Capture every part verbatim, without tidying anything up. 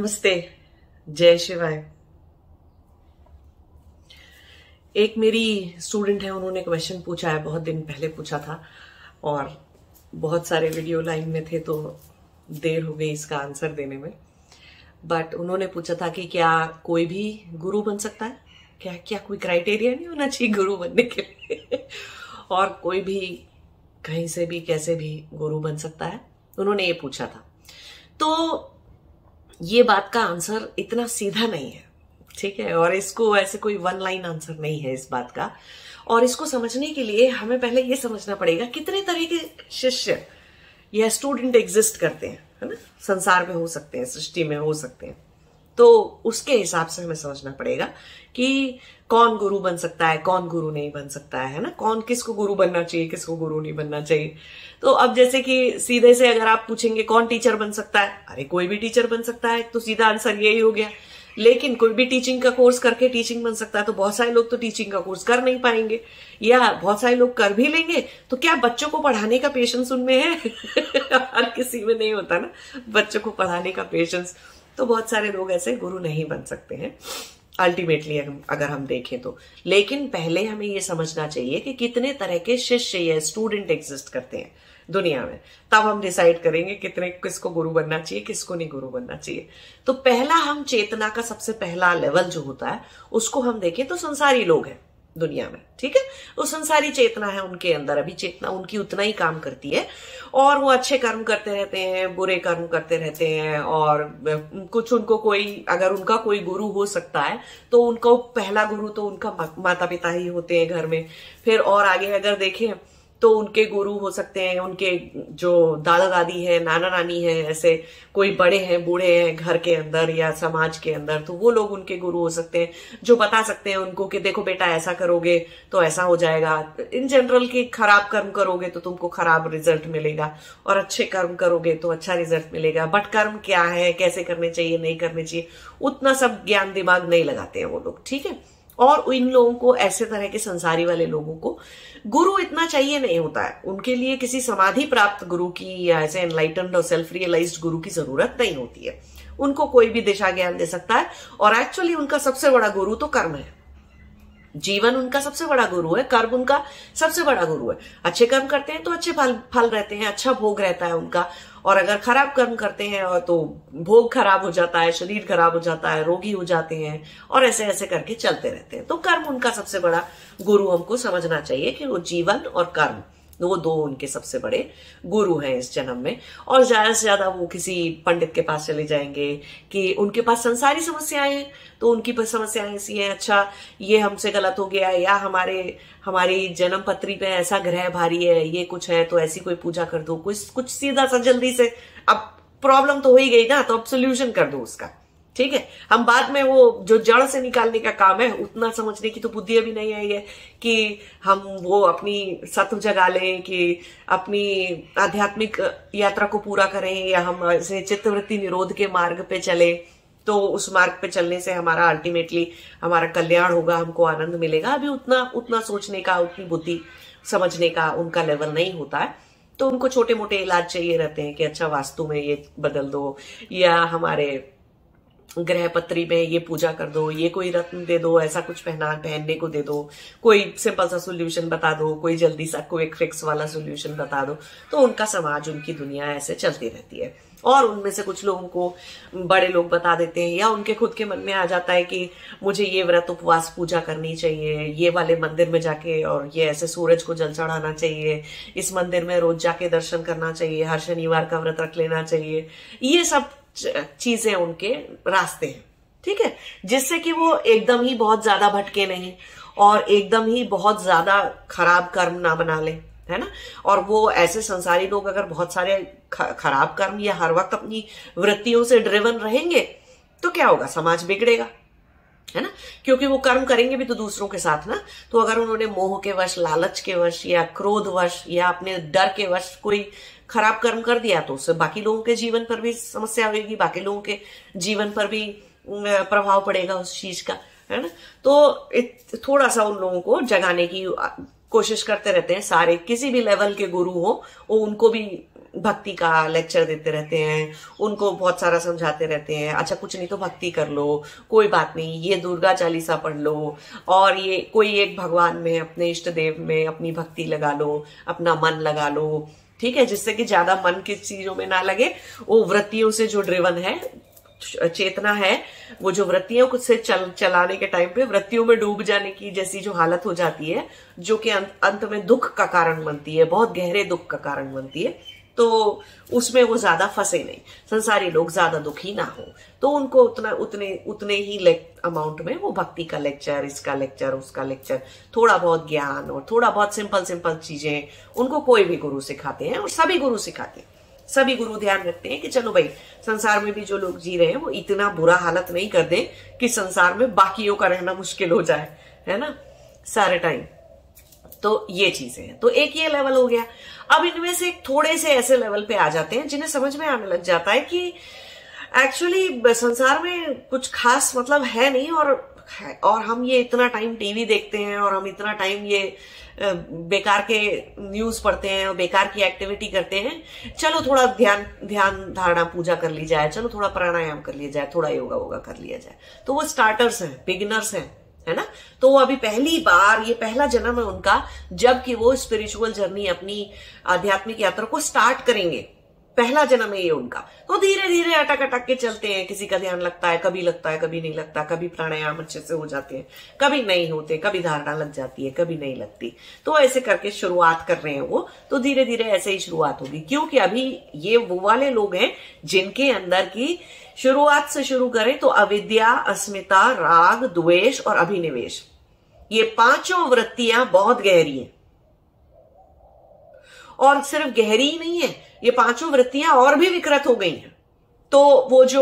नमस्ते, जय शिवाय। एक मेरी स्टूडेंट है, उन्होंने क्वेश्चन पूछा है, बहुत दिन पहले पूछा था और बहुत सारे वीडियो लाइन में थे तो देर हो गई इसका आंसर देने में। बट उन्होंने पूछा था कि क्या कोई भी गुरु बन सकता है, क्या क्या कोई क्राइटेरिया नहीं होना चाहिए गुरु बनने के लिए और कोई भी कहीं से भी कैसे भी गुरु बन सकता है, उन्होंने ये पूछा था। तो ये बात का आंसर इतना सीधा नहीं है, ठीक है, और इसको ऐसे कोई वन लाइन आंसर नहीं है इस बात का। और इसको समझने के लिए हमें पहले ये समझना पड़ेगा कितने तरह के शिष्य या स्टूडेंट एग्जिस्ट करते हैं, है ना, संसार में हो सकते हैं, सृष्टि में हो सकते हैं। तो उसके हिसाब से हमें समझना पड़ेगा कि कौन गुरु बन सकता है, कौन गुरु नहीं बन सकता है, है ना, कौन किसको गुरु बनना चाहिए, किसको गुरु नहीं बनना चाहिए। तो अब जैसे कि सीधे से अगर आप पूछेंगे कौन टीचर बन सकता है, अरे कोई भी टीचर बन सकता है, तो सीधा आंसर यही हो गया। लेकिन कोई भी टीचिंग का कोर्स करके टीचिंग बन सकता है, तो बहुत सारे लोग तो टीचिंग का कोर्स कर नहीं पाएंगे, या बहुत सारे लोग कर भी लेंगे तो क्या बच्चों को पढ़ाने का पेशेंस उनमें है हर किसी में नहीं होता ना बच्चों को पढ़ाने का पेशेंस। तो बहुत सारे लोग ऐसे गुरु नहीं बन सकते हैं अल्टीमेटली अगर हम देखें तो। लेकिन पहले हमें ये समझना चाहिए कि कितने तरह के शिष्य या स्टूडेंट एग्जिस्ट करते हैं दुनिया में, तब हम डिसाइड करेंगे कितने किसको गुरु बनना चाहिए, किसको नहीं गुरु बनना चाहिए। तो पहला हम चेतना का सबसे पहला लेवल जो होता है उसको हम देखें तो संसारी लोग हैं दुनिया में, ठीक है। वो संसारी चेतना है उनके अंदर, अभी चेतना उनकी उतना ही काम करती है और वो अच्छे कर्म करते रहते हैं, बुरे कर्म करते रहते हैं। और कुछ उनको कोई अगर उनका कोई गुरु हो सकता है तो उनको पहला गुरु तो उनका माता पिता ही होते हैं घर में। फिर और आगे अगर देखें तो उनके गुरु हो सकते हैं उनके जो दादा दादी है, नाना नानी है, ऐसे कोई बड़े हैं, बूढ़े हैं घर के अंदर या समाज के अंदर, तो वो लोग उनके गुरु हो सकते हैं जो बता सकते हैं उनको कि देखो बेटा ऐसा करोगे तो ऐसा हो जाएगा। इन जनरल कि खराब कर्म करोगे तो तुमको खराब रिजल्ट मिलेगा और अच्छे कर्म करोगे तो अच्छा रिजल्ट मिलेगा। बट कर्म क्या है, कैसे करने चाहिए, नहीं करने चाहिए, उतना सब ज्ञान दिमाग नहीं लगाते हैं वो लोग, ठीक है। और इन लोगों को, ऐसे तरह के संसारी वाले लोगों को गुरु इतना चाहिए नहीं होता है। उनके लिए किसी समाधि प्राप्त गुरु की या ऐसे एनलाइटन्ड और सेल्फ रियलाइज्ड गुरु की जरूरत नहीं होती है। उनको कोई भी दिशा ज्ञान दे सकता है और एक्चुअली उनका सबसे बड़ा गुरु तो कर्म है। जीवन उनका सबसे बड़ा गुरु है, कर्म उनका सबसे बड़ा गुरु है। अच्छे कर्म करते हैं तो अच्छे फल फल रहते हैं, अच्छा भोग रहता है उनका। और अगर खराब कर्म करते हैं और तो भोग खराब हो जाता है, शरीर खराब हो जाता है, रोगी हो जाते हैं और ऐसे ऐसे करके चलते रहते हैं। तो कर्म उनका सबसे बड़ा गुरु हमको समझना चाहिए कि वो जीवन और कर्म, वो दो उनके सबसे बड़े गुरु हैं इस जन्म में। और ज्यादा से ज्यादा वो किसी पंडित के पास चले जाएंगे कि उनके पास संसारी समस्याएं हैं, तो उनकी समस्याएं ऐसी हैं, अच्छा ये हमसे गलत हो गया, या हमारे हमारी जन्म पत्री पे ऐसा ग्रह भारी है, ये कुछ है, तो ऐसी कोई पूजा कर दो, कुछ कुछ सीधा सा जल्दी से। अब प्रॉब्लम तो हो ही गई ना, तो अब सोल्यूशन कर दो उसका, ठीक है। हम बाद में वो जो जड़ से निकालने का काम है उतना समझने की तो बुद्धि अभी नहीं आई है कि हम वो अपनी सत्व जगा लें, कि अपनी आध्यात्मिक यात्रा को पूरा करें, या हम ऐसे चित्तवृत्ति निरोध के मार्ग पे चले तो उस मार्ग पे चलने से हमारा अल्टीमेटली हमारा कल्याण होगा, हमको आनंद मिलेगा। अभी उतना उतना सोचने का, उतनी बुद्धि समझने का उनका लेवल नहीं होता है। तो उनको छोटे मोटे इलाज चाहिए रहते हैं कि अच्छा वास्तु में ये बदल दो, या हमारे ग्रह पत्री में ये पूजा कर दो, ये कोई रत्न दे दो, ऐसा कुछ पहना पहनने को दे दो, कोई सिंपल सा सोल्यूशन बता दो, कोई जल्दी सा कोई एक फिक्स वाला सोल्यूशन बता दो। तो उनका समाज, उनकी दुनिया ऐसे चलती रहती है। और उनमें से कुछ लोगों को बड़े लोग बता देते हैं, या उनके खुद के मन में आ जाता है कि मुझे ये व्रत उपवास पूजा करनी चाहिए, ये वाले मंदिर में जाके और ये ऐसे सूरज को जल चढ़ाना चाहिए, इस मंदिर में रोज जाके दर्शन करना चाहिए, हर शनिवार का व्रत रख लेना चाहिए। ये सब चीजें उनके रास्ते हैं, ठीक है, जिससे कि वो एकदम ही बहुत ज्यादा भटके नहीं और एकदम ही बहुत ज्यादा खराब कर्म ना बना ले, है ना। और वो ऐसे संसारी लोग अगर बहुत सारे खराब कर्म या हर वक्त अपनी वृत्तियों से ड्रिवन रहेंगे तो क्या होगा, समाज बिगड़ेगा, है ना। क्योंकि वो कर्म करेंगे भी तो दूसरों के साथ ना। तो अगर उन्होंने मोह के वश, लालच के वश या क्रोध वश या अपने डर के वश कोई खराब कर्म कर दिया तो उससे बाकी लोगों के जीवन पर भी समस्या होगी, बाकी लोगों के जीवन पर भी प्रभाव पड़ेगा उस चीज का, है ना। तो थोड़ा सा उन लोगों को जगाने की कोशिश करते रहते हैं सारे, किसी भी लेवल के गुरु हो वो उनको भी भक्ति का लेक्चर देते रहते हैं, उनको बहुत सारा समझाते रहते हैं, अच्छा कुछ नहीं तो भक्ति कर लो, कोई बात नहीं, ये दुर्गा चालीसा पढ़ लो, और ये कोई एक भगवान में, अपने इष्ट देव में अपनी भक्ति लगा लो, अपना मन लगा लो, ठीक है, जिससे कि ज्यादा मन किस चीजों में ना लगे। वो वृत्तियों से जो ड्रिवन है, चेतना है, वो जो वृत्तियों को से चल चलाने के टाइम पे वृत्तियों में डूब जाने की जैसी जो हालत हो जाती है, जो कि अंत, अंत में दुख का कारण बनती है, बहुत गहरे दुख का कारण बनती है, तो उसमें वो ज्यादा फंसे नहीं, संसारी लोग ज्यादा दुखी ना हो, तो उनको उतना उतने उतने ही अमाउंट में वो भक्ति का लेक्चर, इसका लेक्चर, उसका लेक्चर, थोड़ा बहुत ज्ञान और थोड़ा बहुत सिंपल सिंपल चीजें उनको कोई भी गुरु सिखाते हैं, और सभी गुरु सिखाते हैं। सभी गुरु ध्यान रखते हैं कि चलो भाई, संसार में भी जो लोग जी रहे हैं वो इतना बुरा हालत नहीं कर दे कि संसार में बाकियों का रहना मुश्किल हो जाए, है ना, सारे टाइम। तो ये चीजें हैं। तो एक ये लेवल हो गया। अब इनमें से थोड़े से ऐसे लेवल पे आ जाते हैं जिन्हें समझ में आने लग जाता है कि एक्चुअली संसार में कुछ खास मतलब है नहीं, और और हम ये इतना टाइम टीवी देखते हैं, और हम इतना टाइम ये बेकार के न्यूज पढ़ते हैं और बेकार की एक्टिविटी करते हैं, चलो थोड़ा ध्यान ध्यान धारणा पूजा कर ली जाए, चलो थोड़ा प्राणायाम कर लिया जाए, थोड़ा योगा वोगा कर लिया जाए। तो वो स्टार्टर्स हैं, बिगिनर्स हैं, है ना। तो वो अभी पहली बार, ये पहला जन्म है उनका, जबकि वो स्पिरिचुअल जर्नी, अपनी आध्यात्मिक यात्रा को स्टार्ट करेंगे, पहला जन्म है ये उनका। तो धीरे धीरे अटक अटक के चलते हैं, किसी का ध्यान लगता है, कभी लगता है, कभी नहीं लगता, कभी प्राणायाम अच्छे से हो जाते हैं, कभी नहीं होते, कभी धारणा लग जाती है, कभी नहीं लगती। तो ऐसे करके शुरुआत कर रहे हैं वो, तो धीरे धीरे ऐसे ही शुरुआत होगी, क्योंकि अभी ये वो वाले लोग हैं जिनके अंदर की शुरुआत से शुरू करें तो अविद्या, अस्मिता, राग, द्वेष और अभिनिवेश, ये पांचों वृत्तियां बहुत गहरी हैं। और सिर्फ गहरी ही नहीं है, ये पांचों वृत्तियां और भी विकृत हो गई हैं। तो वो जो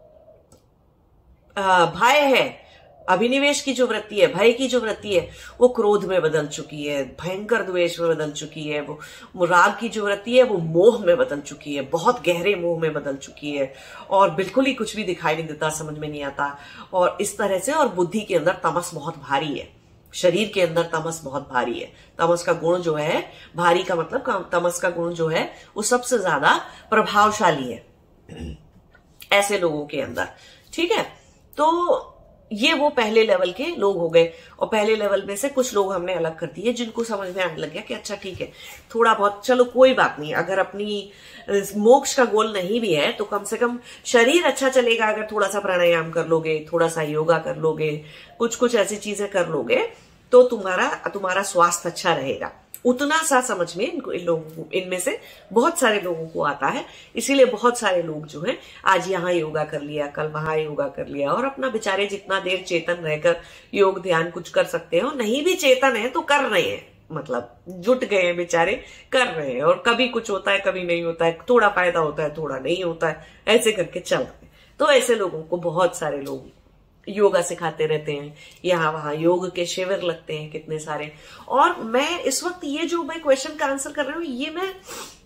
भय है, अभिनिवेश की जो वृत्ति है, भय की जो वृत्ति है, वो क्रोध में बदल चुकी है, भयंकर द्वेष में बदल चुकी है, वो, वो राग की जो वृत्ति है वो मोह में बदल चुकी है, बहुत गहरे मोह में बदल चुकी है, और बिल्कुल ही कुछ भी दिखाई नहीं देता, समझ में नहीं आता, और इस तरह से। और बुद्धि के अंदर तमस बहुत भारी है, शरीर के अंदर तमस बहुत भारी है। तमस का गुण जो है, भारी का मतलब तमस का गुण जो है वो सबसे ज्यादा प्रभावशाली है ऐसे लोगों के अंदर, ठीक है। तो ये वो पहले लेवल के लोग हो गए, और पहले लेवल में से कुछ लोग हमने अलग कर दिए, जिनको समझ में आने लग गया कि अच्छा ठीक है, थोड़ा बहुत चलो कोई बात नहीं, अगर अपनी मोक्ष का गोल नहीं भी है तो कम से कम शरीर अच्छा चलेगा अगर थोड़ा सा प्राणायाम कर लोगे, थोड़ा सा योगा कर लोगे, कुछ कुछ ऐसी चीजें कर लोगे, तो तुम्हारा तुम्हारा स्वास्थ्य अच्छा रहेगा। उतना सा समझ में इनको इन लोगों इनमें से बहुत सारे लोगों को आता है। इसीलिए बहुत सारे लोग जो हैं आज यहाँ योगा कर लिया, कल वहां योगा कर लिया, और अपना बेचारे जितना देर चेतन रहकर योग ध्यान कुछ कर सकते हैं, और नहीं भी चेतन है तो कर रहे हैं, मतलब जुट गए हैं बेचारे, कर रहे हैं। और कभी कुछ होता है, कभी नहीं होता है, थोड़ा फायदा होता है, थोड़ा नहीं होता है, ऐसे करके चल रहे हैं। तो ऐसे लोगों को बहुत सारे लोग योगा सिखाते रहते हैं, यहाँ वहां योग के शिविर लगते हैं कितने सारे। और मैं इस वक्त ये जो मैं क्वेश्चन का आंसर कर रही हूँ, ये मैं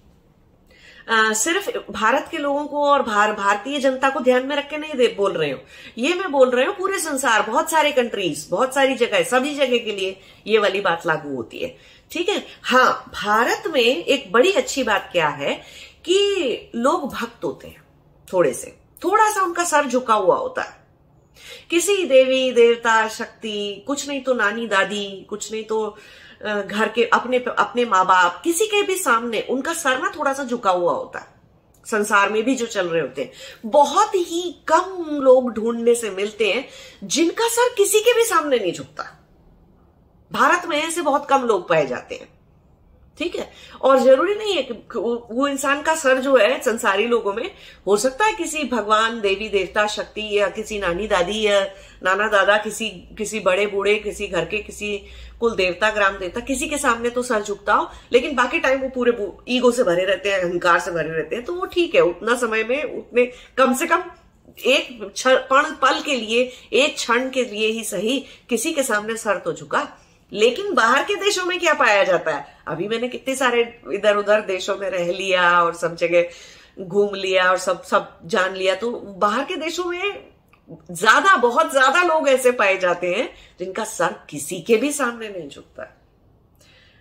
आ, सिर्फ भारत के लोगों को और भार, भारतीय जनता को ध्यान में रख के नहीं दे बोल रहे हूँ, ये मैं बोल रही हूँ पूरे संसार, बहुत सारे कंट्रीज, बहुत सारी जगह, सभी जगह के लिए ये वाली बात लागू होती है, ठीक है। हाँ, भारत में एक बड़ी अच्छी बात क्या है कि लोग भक्त होते हैं, थोड़े से, थोड़ा सा उनका सर झुका हुआ होता है किसी देवी देवता शक्ति, कुछ नहीं तो नानी दादी, कुछ नहीं तो घर के अपने अपने माँ बाप, किसी के भी सामने उनका सर ना थोड़ा सा झुका हुआ होता है। संसार में भी जो चल रहे होते हैं, बहुत ही कम लोग ढूंढने से मिलते हैं जिनका सर किसी के भी सामने नहीं झुकता। भारत में ऐसे बहुत कम लोग पाए जाते हैं, ठीक है। और जरूरी नहीं है कि वो इंसान का सर जो है संसारी लोगों में, हो सकता है किसी भगवान, देवी देवता शक्ति, या किसी नानी दादी या नाना दादा, किसी किसी बड़े बूढ़े, किसी घर के किसी कुल देवता, ग्राम देवता, किसी के सामने तो सर झुकता हो, लेकिन बाकी टाइम वो पूरे ईगो से भरे रहते हैं, अहंकार से भरे रहते हैं। तो वो ठीक है, उतना समय में उतने कम से कम एक पल पल के लिए, एक क्षण के लिए ही सही, किसी के सामने सर तो झुका। लेकिन बाहर के देशों में क्या पाया जाता है, अभी मैंने कितने सारे इधर उधर देशों में रह लिया और सब जगह घूम लिया और सब सब जान लिया, तो बाहर के देशों में ज्यादा, बहुत ज्यादा लोग ऐसे पाए जाते हैं जिनका सर किसी के भी सामने नहीं झुकता।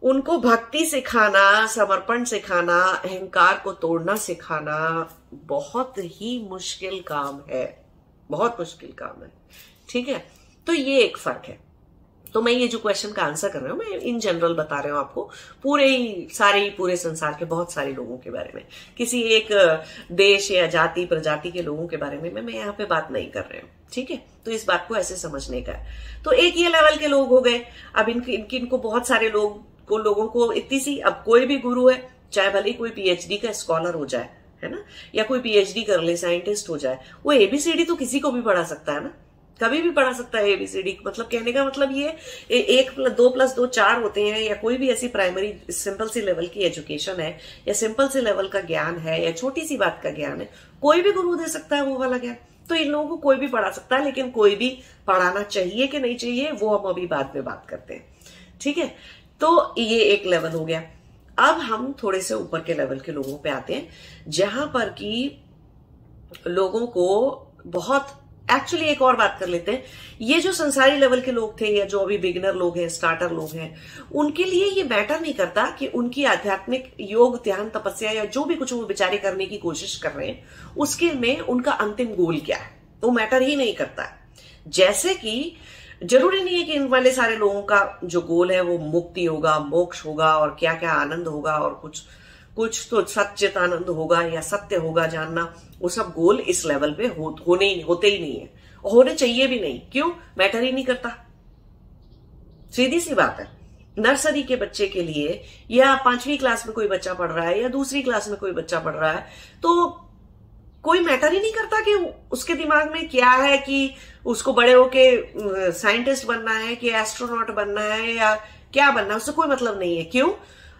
उनको भक्ति सिखाना, समर्पण सिखाना, अहंकार को तोड़ना सिखाना बहुत ही मुश्किल काम है, बहुत मुश्किल काम है। ठीक है, तो ये एक फर्क है। तो मैं ये जो क्वेश्चन का आंसर कर रहा हूं, मैं इन जनरल बता रहा हूं आपको, पूरे ही सारे ही पूरे संसार के बहुत सारे लोगों के बारे में, किसी एक देश या जाति प्रजाति के लोगों के बारे में मैं मैं यहाँ पे बात नहीं कर रही हूँ। ठीक है, तो इस बात को ऐसे समझने का है। तो एक ये लेवल के लोग हो गए। अब इनकी इनकी इनको बहुत सारे लोग को लोगों को इतनी सी, अब कोई भी गुरु है, चाहे भले कोई पीएचडी का स्कॉलर हो जाए, है ना, या कोई पीएचडी कर ले, साइंटिस्ट हो जाए, वो एबीसीडी तो किसी को भी पढ़ा सकता है ना, कभी भी पढ़ा सकता है एबीसीडी। मतलब कहने का मतलब ये एक प्लस दो प्लस दो चार होते हैं, या कोई भी ऐसी प्राइमरी सिंपल सी लेवल की एजुकेशन है, या सिंपल सी लेवल का ज्ञान है, या छोटी सी बात का ज्ञान है, कोई भी गुरु दे सकता है वो वाला ज्ञान। तो इन लोगों को कोई भी पढ़ा सकता है, लेकिन कोई भी पढ़ाना चाहिए कि नहीं चाहिए वो हम अभी बाद में बात करते हैं। ठीक है, तो ये एक लेवल हो गया। अब हम थोड़े से ऊपर के लेवल के लोगों पे आते हैं, जहां पर कि लोगों को बहुत, एक्चुअली एक और बात कर लेते हैं, ये जो संसारी लेवल के लोग थे, या जो अभी बिगिनर लोग हैं, स्टार्टर लोग हैं, उनके लिए ये मैटर नहीं करता कि उनकी आध्यात्मिक योग, ध्यान, तपस्या या जो भी कुछ वो बेचारे करने की कोशिश कर रहे हैं, उसके में उनका अंतिम गोल क्या है, वो मैटर ही नहीं करता है। जैसे कि जरूरी नहीं है कि इन वाले सारे लोगों का जो गोल है वो मुक्ति होगा, मोक्ष होगा, और क्या क्या आनंद होगा, और कुछ कुछ तो सच्चित आनंद होगा या सत्य होगा जानना, वो सब गोल इस लेवल पे हो, होने ही होते ही नहीं है, होने चाहिए भी नहीं। क्यों? मैटर ही नहीं करता। सीधी सी बात है। नर्सरी के बच्चे के लिए, या पांचवी क्लास में कोई बच्चा पढ़ रहा है, या दूसरी क्लास में कोई बच्चा पढ़ रहा है, तो कोई मैटर ही नहीं करता कि उसके दिमाग में क्या है, कि उसको बड़े होके साइंटिस्ट बनना है, कि एस्ट्रोनॉट बनना है, या क्या बनना है, उससे कोई मतलब नहीं है। क्यों?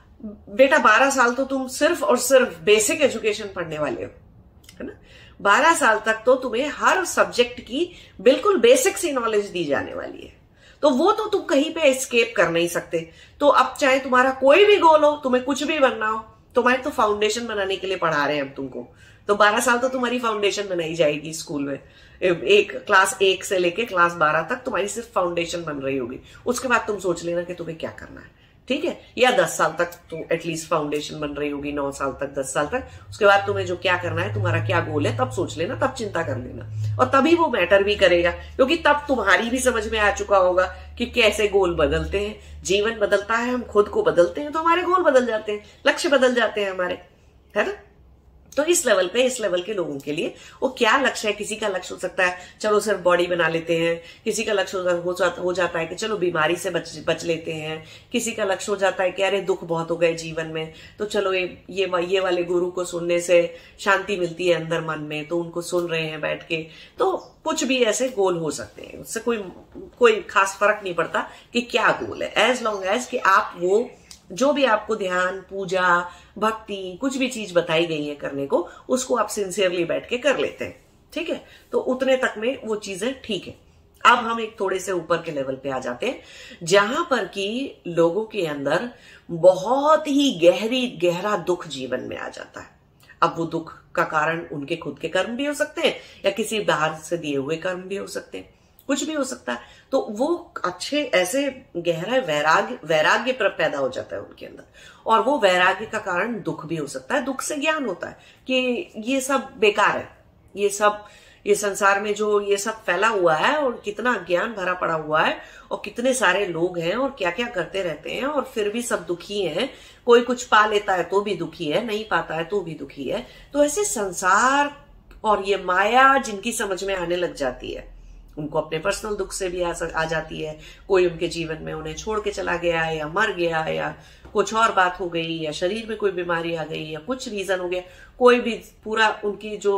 बेटा बारह साल तो तुम सिर्फ और सिर्फ बेसिक एजुकेशन पढ़ने वाले हो, है ना। बारह साल तक तो तुम्हें हर सब्जेक्ट की बिल्कुल बेसिक सी नॉलेज दी जाने वाली है, तो वो तो तुम कहीं पे एस्केप कर नहीं सकते। तो अब चाहे तुम्हारा कोई भी गोल हो, तुम्हें कुछ भी बनना हो, तुम्हारे तो फाउंडेशन बनाने के लिए पढ़ा रहे हैं हम तुमको, तो बारह साल तो तुम्हारी फाउंडेशन बनाई जाएगी स्कूल में। एक क्लास एक से लेके क्लास बारह तक तुम्हारी सिर्फ फाउंडेशन बन रही होगी, उसके बाद तुम सोच लेना कि तुम्हें क्या करना है। ठीक है, या दस साल तक तो एटलीस्ट फाउंडेशन बन रही होगी, नौ साल तक, दस साल तक, उसके बाद तुम्हें जो क्या करना है, तुम्हारा क्या गोल है, तब सोच लेना, तब चिंता कर लेना, और तभी वो मैटर भी करेगा, क्योंकि तब तुम्हारी भी समझ में आ चुका होगा कि कैसे गोल बदलते हैं। जीवन बदलता है, हम खुद को बदलते हैं तो हमारे गोल बदल जाते हैं, लक्ष्य बदल जाते हैं हमारे, है ना। तो इस लेवल पे, इस लेवल के लोगों के लिए वो क्या लक्ष्य है, किसी का लक्ष्य हो सकता है चलो सिर्फ बॉडी बना लेते हैं, किसी का लक्ष्य हो जाता हो जाता है कि चलो बीमारी से बच बच लेते हैं, किसी का लक्ष्य हो जाता है कि अरे दुख बहुत हो गए जीवन में, तो चलो ये ये ये वाले गुरु को सुनने से शांति मिलती है अंदर मन में, तो उनको सुन रहे हैं बैठ के। तो कुछ भी ऐसे गोल हो सकते हैं, उससे कोई कोई खास फर्क नहीं पड़ता कि क्या गोल है, एज लॉन्ग एज कि आप वो जो भी आपको ध्यान, पूजा, भक्ति, कुछ भी चीज बताई गई है करने को, उसको आप सिंसियरली बैठ के कर लेते हैं। ठीक है, तो उतने तक में वो चीजें ठीक है। अब हम एक थोड़े से ऊपर के लेवल पे आ जाते हैं, जहां पर कि लोगों के अंदर बहुत ही गहरी गहरा दुख जीवन में आ जाता है। अब वो दुख का कारण उनके खुद के कर्म भी हो सकते हैं, या किसी बाहर से दिए हुए कर्म भी हो सकते हैं, कुछ भी हो सकता है। तो वो अच्छे ऐसे गहरा वैराग्य वैराग्य पर पैदा हो जाता है उनके अंदर, और वो वैराग्य का कारण दुख भी हो सकता है। दुख से ज्ञान होता है कि ये सब बेकार है, ये सब ये संसार में जो ये सब फैला हुआ है, और कितना ज्ञान भरा पड़ा हुआ है, और कितने सारे लोग हैं, और क्या क्या करते रहते हैं, और फिर भी सब दुखी हैं। कोई कुछ पा लेता है तो भी दुखी है, नहीं पाता है तो भी दुखी है। तो ऐसे संसार और ये माया जिनकी समझ में आने लग जाती है, उनको अपने पर्सनल दुख से भी आ, आ जाती है। कोई उनके जीवन में उन्हें छोड़ के चला गया, या मर गया, या कुछ और बात हो गई, या शरीर में कोई बीमारी आ गई, या कुछ रीजन हो गया, कोई भी पूरा उनकी जो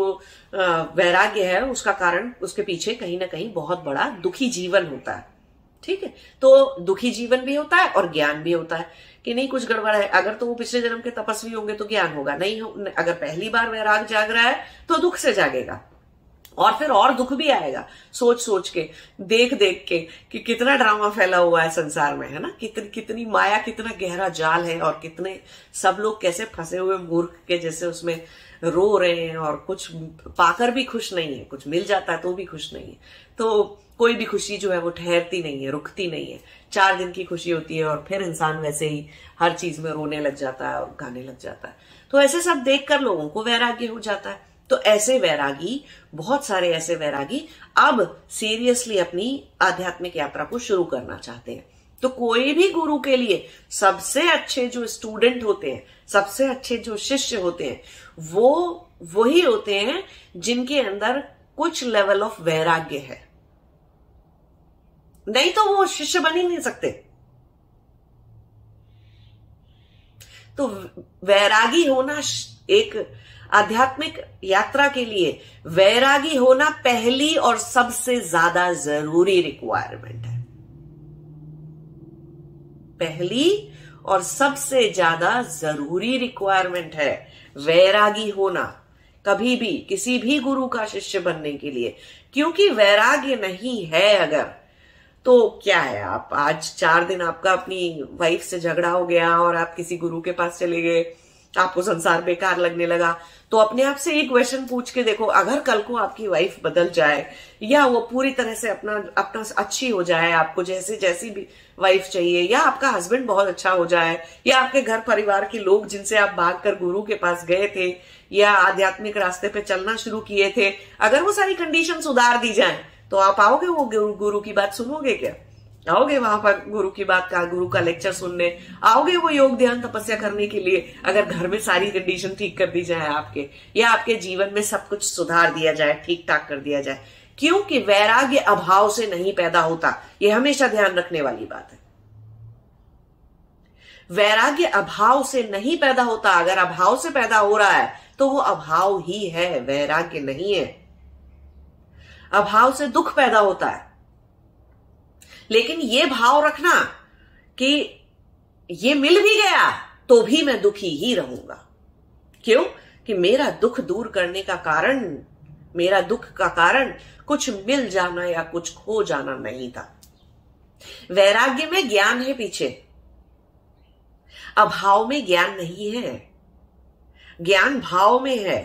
वैराग्य है उसका कारण, उसके पीछे कहीं ना कहीं बहुत बड़ा दुखी जीवन होता है। ठीक है, तो दुखी जीवन भी होता है और ज्ञान भी होता है कि नहीं कुछ गड़बड़ है। अगर तो वो पिछले जन्म के तपस्वी होंगे तो ज्ञान होगा, नहीं हो, अगर पहली बार वैराग जाग रहा है तो दुख से जागेगा, और फिर और दुख भी आएगा सोच सोच के, देख देख के कि कितना ड्रामा फैला हुआ है संसार में, है ना। कितनी कितनी माया, कितना गहरा जाल है, और कितने सब लोग कैसे फंसे हुए मूर्ख के जैसे उसमें रो रहे हैं, और कुछ पाकर भी खुश नहीं है, कुछ मिल जाता है तो भी खुश नहीं है। तो कोई भी खुशी जो है वो ठहरती नहीं है, रुकती नहीं है। चार दिन की खुशी होती है और फिर इंसान वैसे ही हर चीज में रोने लग जाता है और गाने लग जाता है। तो ऐसे सब देखकर लोगों को वैराग्य हो जाता है। तो ऐसे वैरागी, बहुत सारे ऐसे वैरागी अब सीरियसली अपनी आध्यात्मिक यात्रा को शुरू करना चाहते हैं। तो कोई भी गुरु के लिए सबसे अच्छे जो स्टूडेंट होते हैं, सबसे अच्छे जो शिष्य होते हैं, वो वही होते हैं जिनके अंदर कुछ लेवल ऑफ वैराग्य है। नहीं तो वो शिष्य बन ही नहीं सकते। तो वैरागी होना, एक आध्यात्मिक यात्रा के लिए वैरागी होना पहली और सबसे ज्यादा जरूरी रिक्वायरमेंट है। पहली और सबसे ज्यादा जरूरी रिक्वायरमेंट है वैरागी होना, कभी भी किसी भी गुरु का शिष्य बनने के लिए। क्योंकि वैराग्य नहीं है अगर, तो क्या है, आप आज चार दिन आपका अपनी वाइफ से झगड़ा हो गया और आप किसी गुरु के पास चले गए, आपको संसार बेकार लगने लगा, तो अपने आप से एक क्वेश्चन पूछ के देखो, अगर कल को आपकी वाइफ बदल जाए या वो पूरी तरह से अपना अपना अच्छी हो जाए, आपको जैसे जैसी भी वाइफ चाहिए, या आपका हस्बैंड बहुत अच्छा हो जाए, या आपके घर परिवार के लोग जिनसे आप भागकर गुरु के पास गए थे या आध्यात्मिक रास्ते पे चलना शुरू किए थे, अगर वो सारी कंडीशन सुधार दी जाए, तो आप आओगे वो गुरु, गुरु की बात सुनोगे क्या? आओगे वहां पर गुरु की बात का, गुरु का लेक्चर सुनने? आओगे वो योग ध्यान तपस्या करने के लिए, अगर घर में सारी कंडीशन ठीक कर दी जाए आपके, या आपके जीवन में सब कुछ सुधार दिया जाए, ठीक ठाक कर दिया जाए? क्योंकि वैराग्य अभाव से नहीं पैदा होता, ये हमेशा ध्यान रखने वाली बात है। वैराग्य अभाव से नहीं पैदा होता। अगर अभाव से पैदा हो रहा है तो वो अभाव ही है, वैराग्य नहीं है। अभाव से दुख पैदा होता है, लेकिन ये भाव रखना कि ये मिल भी गया तो भी मैं दुखी ही रहूंगा। क्यों? कि मेरा दुख दूर करने का कारण, मेरा दुख का कारण कुछ मिल जाना या कुछ खो जाना नहीं था। वैराग्य में ज्ञान है पीछे, अभाव में ज्ञान नहीं है। ज्ञान भाव में है।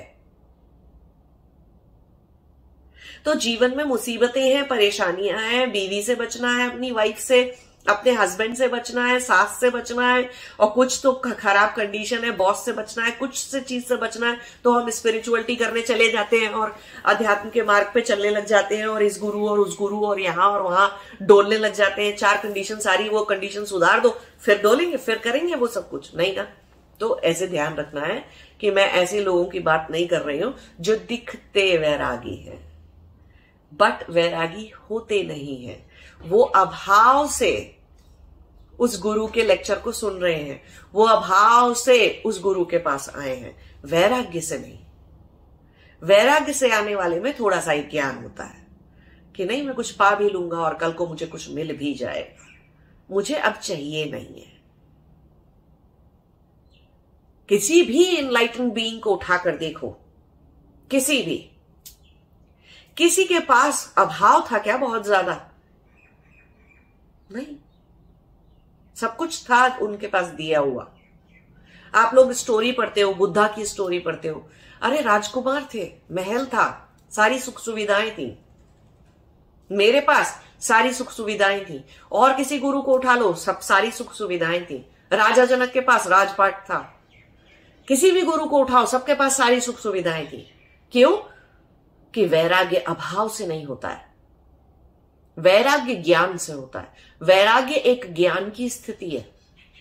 तो जीवन में मुसीबतें हैं, परेशानियां हैं, बीवी से बचना है, अपनी वाइफ से, अपने हस्बैंड से बचना है, सास से बचना है, और कुछ तो खराब कंडीशन है, बॉस से बचना है, कुछ से चीज से बचना है, तो हम स्पिरिचुअलिटी करने चले जाते हैं और अध्यात्म के मार्ग पे चलने लग जाते हैं, और इस गुरु और उस गुरु और यहां और वहां डोलने लग जाते हैं। चार कंडीशन सारी, वो कंडीशन सुधार दो, फिर डोलेंगे, फिर करेंगे वो सब कुछ, नहीं ना। तो ऐसे ध्यान रखना है कि मैं ऐसे लोगों की बात नहीं कर रही हूं जो दिखते वैरागी है बट वैरागी होते नहीं है। वो अभाव से उस गुरु के लेक्चर को सुन रहे हैं, वो अभाव से उस गुरु के पास आए हैं, वैराग्य से नहीं। वैराग्य से आने वाले में थोड़ा सा एक ज्ञान होता है कि नहीं, मैं कुछ पा भी लूंगा और कल को मुझे कुछ मिल भी जाएगा, मुझे अब चाहिए नहीं है। किसी भी इनलाइटन बीइंग को उठाकर देखो, किसी भी, किसी के पास अभाव था क्या बहुत ज्यादा? नहीं, सब कुछ था उनके पास दिया हुआ। आप लोग स्टोरी पढ़ते हो, बुद्धा की स्टोरी पढ़ते हो, अरे राजकुमार थे, महल था, सारी सुख सुविधाएं थी, मेरे पास सारी सुख सुविधाएं थी। और किसी गुरु को उठा लो, सब सारी सुख सुविधाएं थी। राजा जनक के पास राजपाट था, किसी भी गुरु को उठाओ, सबके पास सारी सुख सुविधाएं थी। क्यों? कि वैराग्य अभाव से नहीं होता है, वैराग्य ज्ञान से होता है। वैराग्य एक ज्ञान की स्थिति है,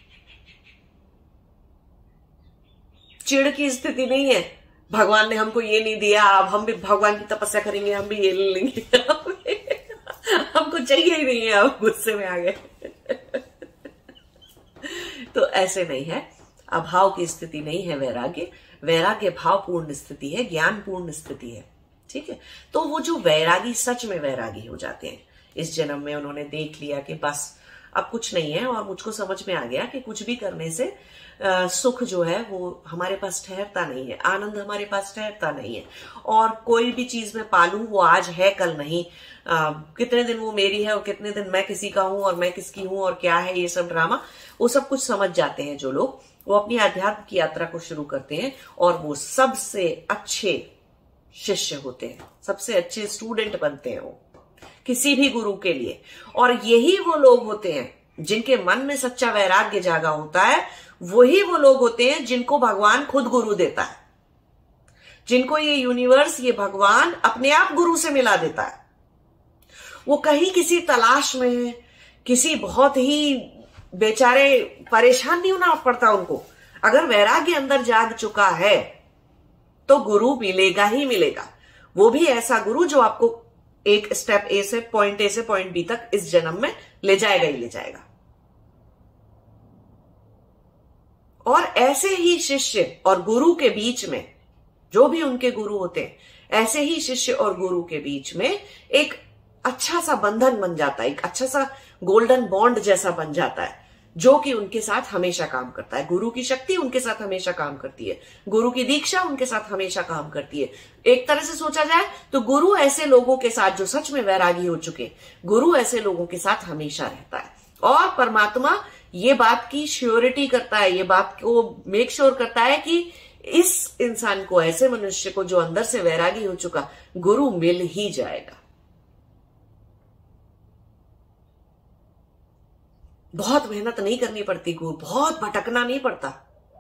चिढ़ की स्थिति नहीं है। भगवान ने हमको ये नहीं दिया, अब हम भी भगवान की तपस्या करेंगे, हम भी ये ले लेंगे, हमको चाहिए ही नहीं है, अब गुस्से में आ गए। तो ऐसे नहीं है, अभाव की स्थिति नहीं है वैराग्य। वैराग्य भावपूर्ण स्थिति है, ज्ञानपूर्ण स्थिति है। ठीक है, तो वो जो वैरागी सच में वैरागी हो जाते हैं, इस जन्म में उन्होंने देख लिया कि बस अब कुछ नहीं है, और मुझको समझ में आ गया कि कुछ भी करने से आ, सुख जो है वो हमारे पास ठहरता नहीं है, आनंद हमारे पास ठहरता नहीं है, और कोई भी चीज मैं पालूं वो आज है कल नहीं, आ, कितने दिन वो मेरी है और कितने दिन मैं किसी का हूं और मैं किसकी हूं और क्या है ये सब ड्रामा, वो सब कुछ समझ जाते हैं जो लोग। वो अपनी आध्यात्म की यात्रा को शुरू करते हैं और वो सबसे अच्छे शिष्य होते हैं, सबसे अच्छे स्टूडेंट बनते हैं वो। किसी भी गुरु के लिए। और यही वो लोग होते हैं जिनके मन में सच्चा वैराग्य जागा होता है, वही वो लोग होते हैं जिनको भगवान खुद गुरु देता है, जिनको ये यूनिवर्स, ये भगवान अपने आप गुरु से मिला देता है। वो कहीं किसी तलाश में, किसी बहुत ही बेचारे परेशान नहीं होना पड़ता उनको। अगर वैराग्य अंदर जाग चुका है तो गुरु मिलेगा ही मिलेगा। वो भी ऐसा गुरु जो आपको एक स्टेप ए से, पॉइंट ए से पॉइंट बी तक इस जन्म में ले जाएगा ही ले जाएगा। और ऐसे ही शिष्य और गुरु के बीच में, जो भी उनके गुरु होते हैं, ऐसे ही शिष्य और गुरु के बीच में एक अच्छा सा बंधन बन जाता है, एक अच्छा सा गोल्डन बॉन्ड जैसा बन जाता है, जो कि उनके साथ हमेशा काम करता है। गुरु की शक्ति उनके साथ हमेशा काम करती है, गुरु की दीक्षा उनके साथ हमेशा काम करती है। एक तरह से सोचा जाए तो गुरु ऐसे लोगों के साथ जो सच में वैरागी हो चुके, गुरु ऐसे लोगों के साथ हमेशा रहता है। और परमात्मा ये बात की श्योरिटी करता है, ये बात को मेक श्योर करता है कि इस इंसान को, ऐसे मनुष्य को जो अंदर से वैरागी हो चुका, गुरु मिल ही जाएगा। बहुत मेहनत नहीं करनी पड़ती, गुरु बहुत भटकना नहीं पड़ता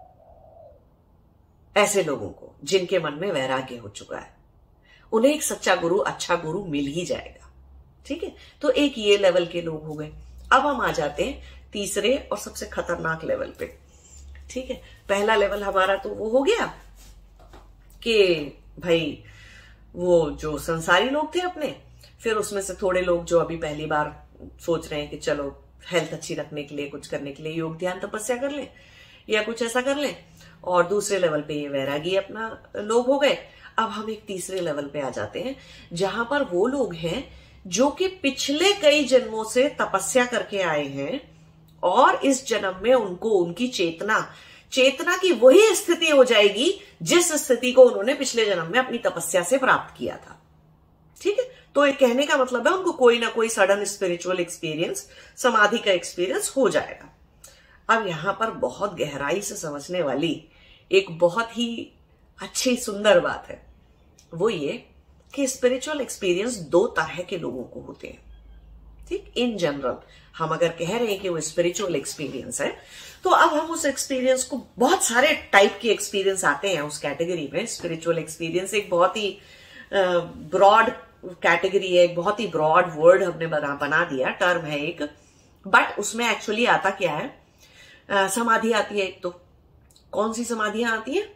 ऐसे लोगों को जिनके मन में वैराग्य हो चुका है। उन्हें एक सच्चा गुरु, अच्छा गुरु मिल ही जाएगा। ठीक है, तो एक ये लेवल के लोग हो गए। अब हम आ जाते हैं तीसरे और सबसे खतरनाक लेवल पे। ठीक है, पहला लेवल हमारा तो वो हो गया कि भाई वो जो संसारी लोग थे अपने, फिर उसमें से थोड़े लोग जो अभी पहली बार सोच रहे हैं कि चलो हेल्थ अच्छी रखने के लिए, कुछ करने के लिए योग ध्यान तपस्या कर लें या कुछ ऐसा कर लें। और दूसरे लेवल पे ये वैरागी अपना लोग हो गए। अब हम एक तीसरे लेवल पे आ जाते हैं जहां पर वो लोग हैं जो कि पिछले कई जन्मों से तपस्या करके आए हैं और इस जन्म में उनको उनकी चेतना चेतना की वही स्थिति हो जाएगी जिस स्थिति को उन्होंने पिछले जन्म में अपनी तपस्या से प्राप्त किया था। ठीक है, तो एक कहने का मतलब है उनको कोई ना कोई सडन स्पिरिचुअल एक्सपीरियंस, समाधि का एक्सपीरियंस हो जाएगा। अब यहां पर बहुत गहराई से समझने वाली एक बहुत ही अच्छी सुंदर बात है, वो ये कि स्पिरिचुअल एक्सपीरियंस दो तरह के लोगों को होते हैं। ठीक, इन जनरल हम अगर कह रहे हैं कि वो स्पिरिचुअल एक्सपीरियंस है, तो अब हम उस एक्सपीरियंस को, बहुत सारे टाइप के एक्सपीरियंस आते हैं उस कैटेगरी में। स्पिरिचुअल एक्सपीरियंस एक बहुत ही ब्रॉड कैटेगरी है, एक बहुत ही ब्रॉड वर्ड हमने बना बना दिया, टर्म है एक, बट उसमें एक्चुअली आता क्या है, आ, समाधि आती है एक। तो कौन सी समाधियां आती है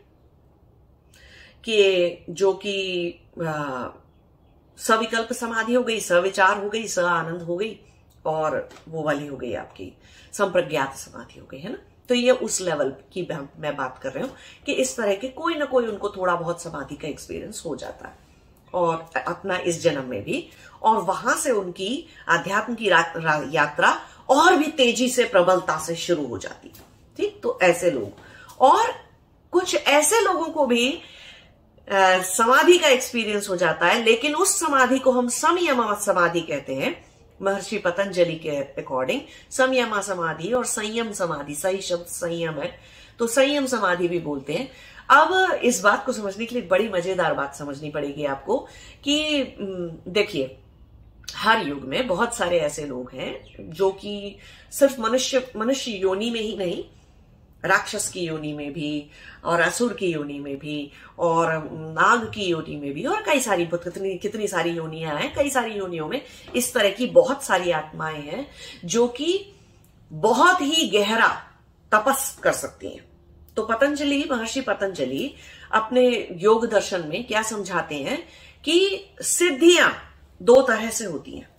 कि जो कि सविकल्प समाधि हो गई, सविचार हो गई, स आनंद हो गई, और वो वाली हो गई आपकी संप्रज्ञात समाधि हो गई, है ना। तो ये उस लेवल की मैं बात कर रही हूं कि इस तरह के कोई ना कोई उनको थोड़ा बहुत समाधि का एक्सपीरियंस हो जाता है, और अपना इस जन्म में भी, और वहां से उनकी आध्यात्म की यात्रा और भी तेजी से, प्रबलता से शुरू हो जाती है। ठीक, तो ऐसे लोग, और कुछ ऐसे लोगों को भी आ, समाधि का एक्सपीरियंस हो जाता है, लेकिन उस समाधि को हम संयमा समाधि कहते हैं। महर्षि पतंजलि के अकॉर्डिंग संयमा समाधि और संयम समाधि, सही शब्द संयम है, तो संयम समाधि भी बोलते हैं। अब इस बात को समझने के लिए बड़ी मजेदार बात समझनी पड़ेगी आपको कि देखिए, हर युग में बहुत सारे ऐसे लोग हैं जो कि सिर्फ मनुष्य मनुष्य योनि में ही नहीं, राक्षस की योनि में भी, और असुर की योनि में भी, और नाग की योनि में भी, और कई सारी कितनी कितनी सारी योनियां हैं, कई सारी योनियों में इस तरह की बहुत सारी आत्माएं हैं जो कि बहुत ही गहरा तपस कर सकती हैं। तो पतंजलि, महर्षि पतंजलि अपने योग दर्शन में क्या समझाते हैं कि सिद्धियां दो तरह से होती हैं।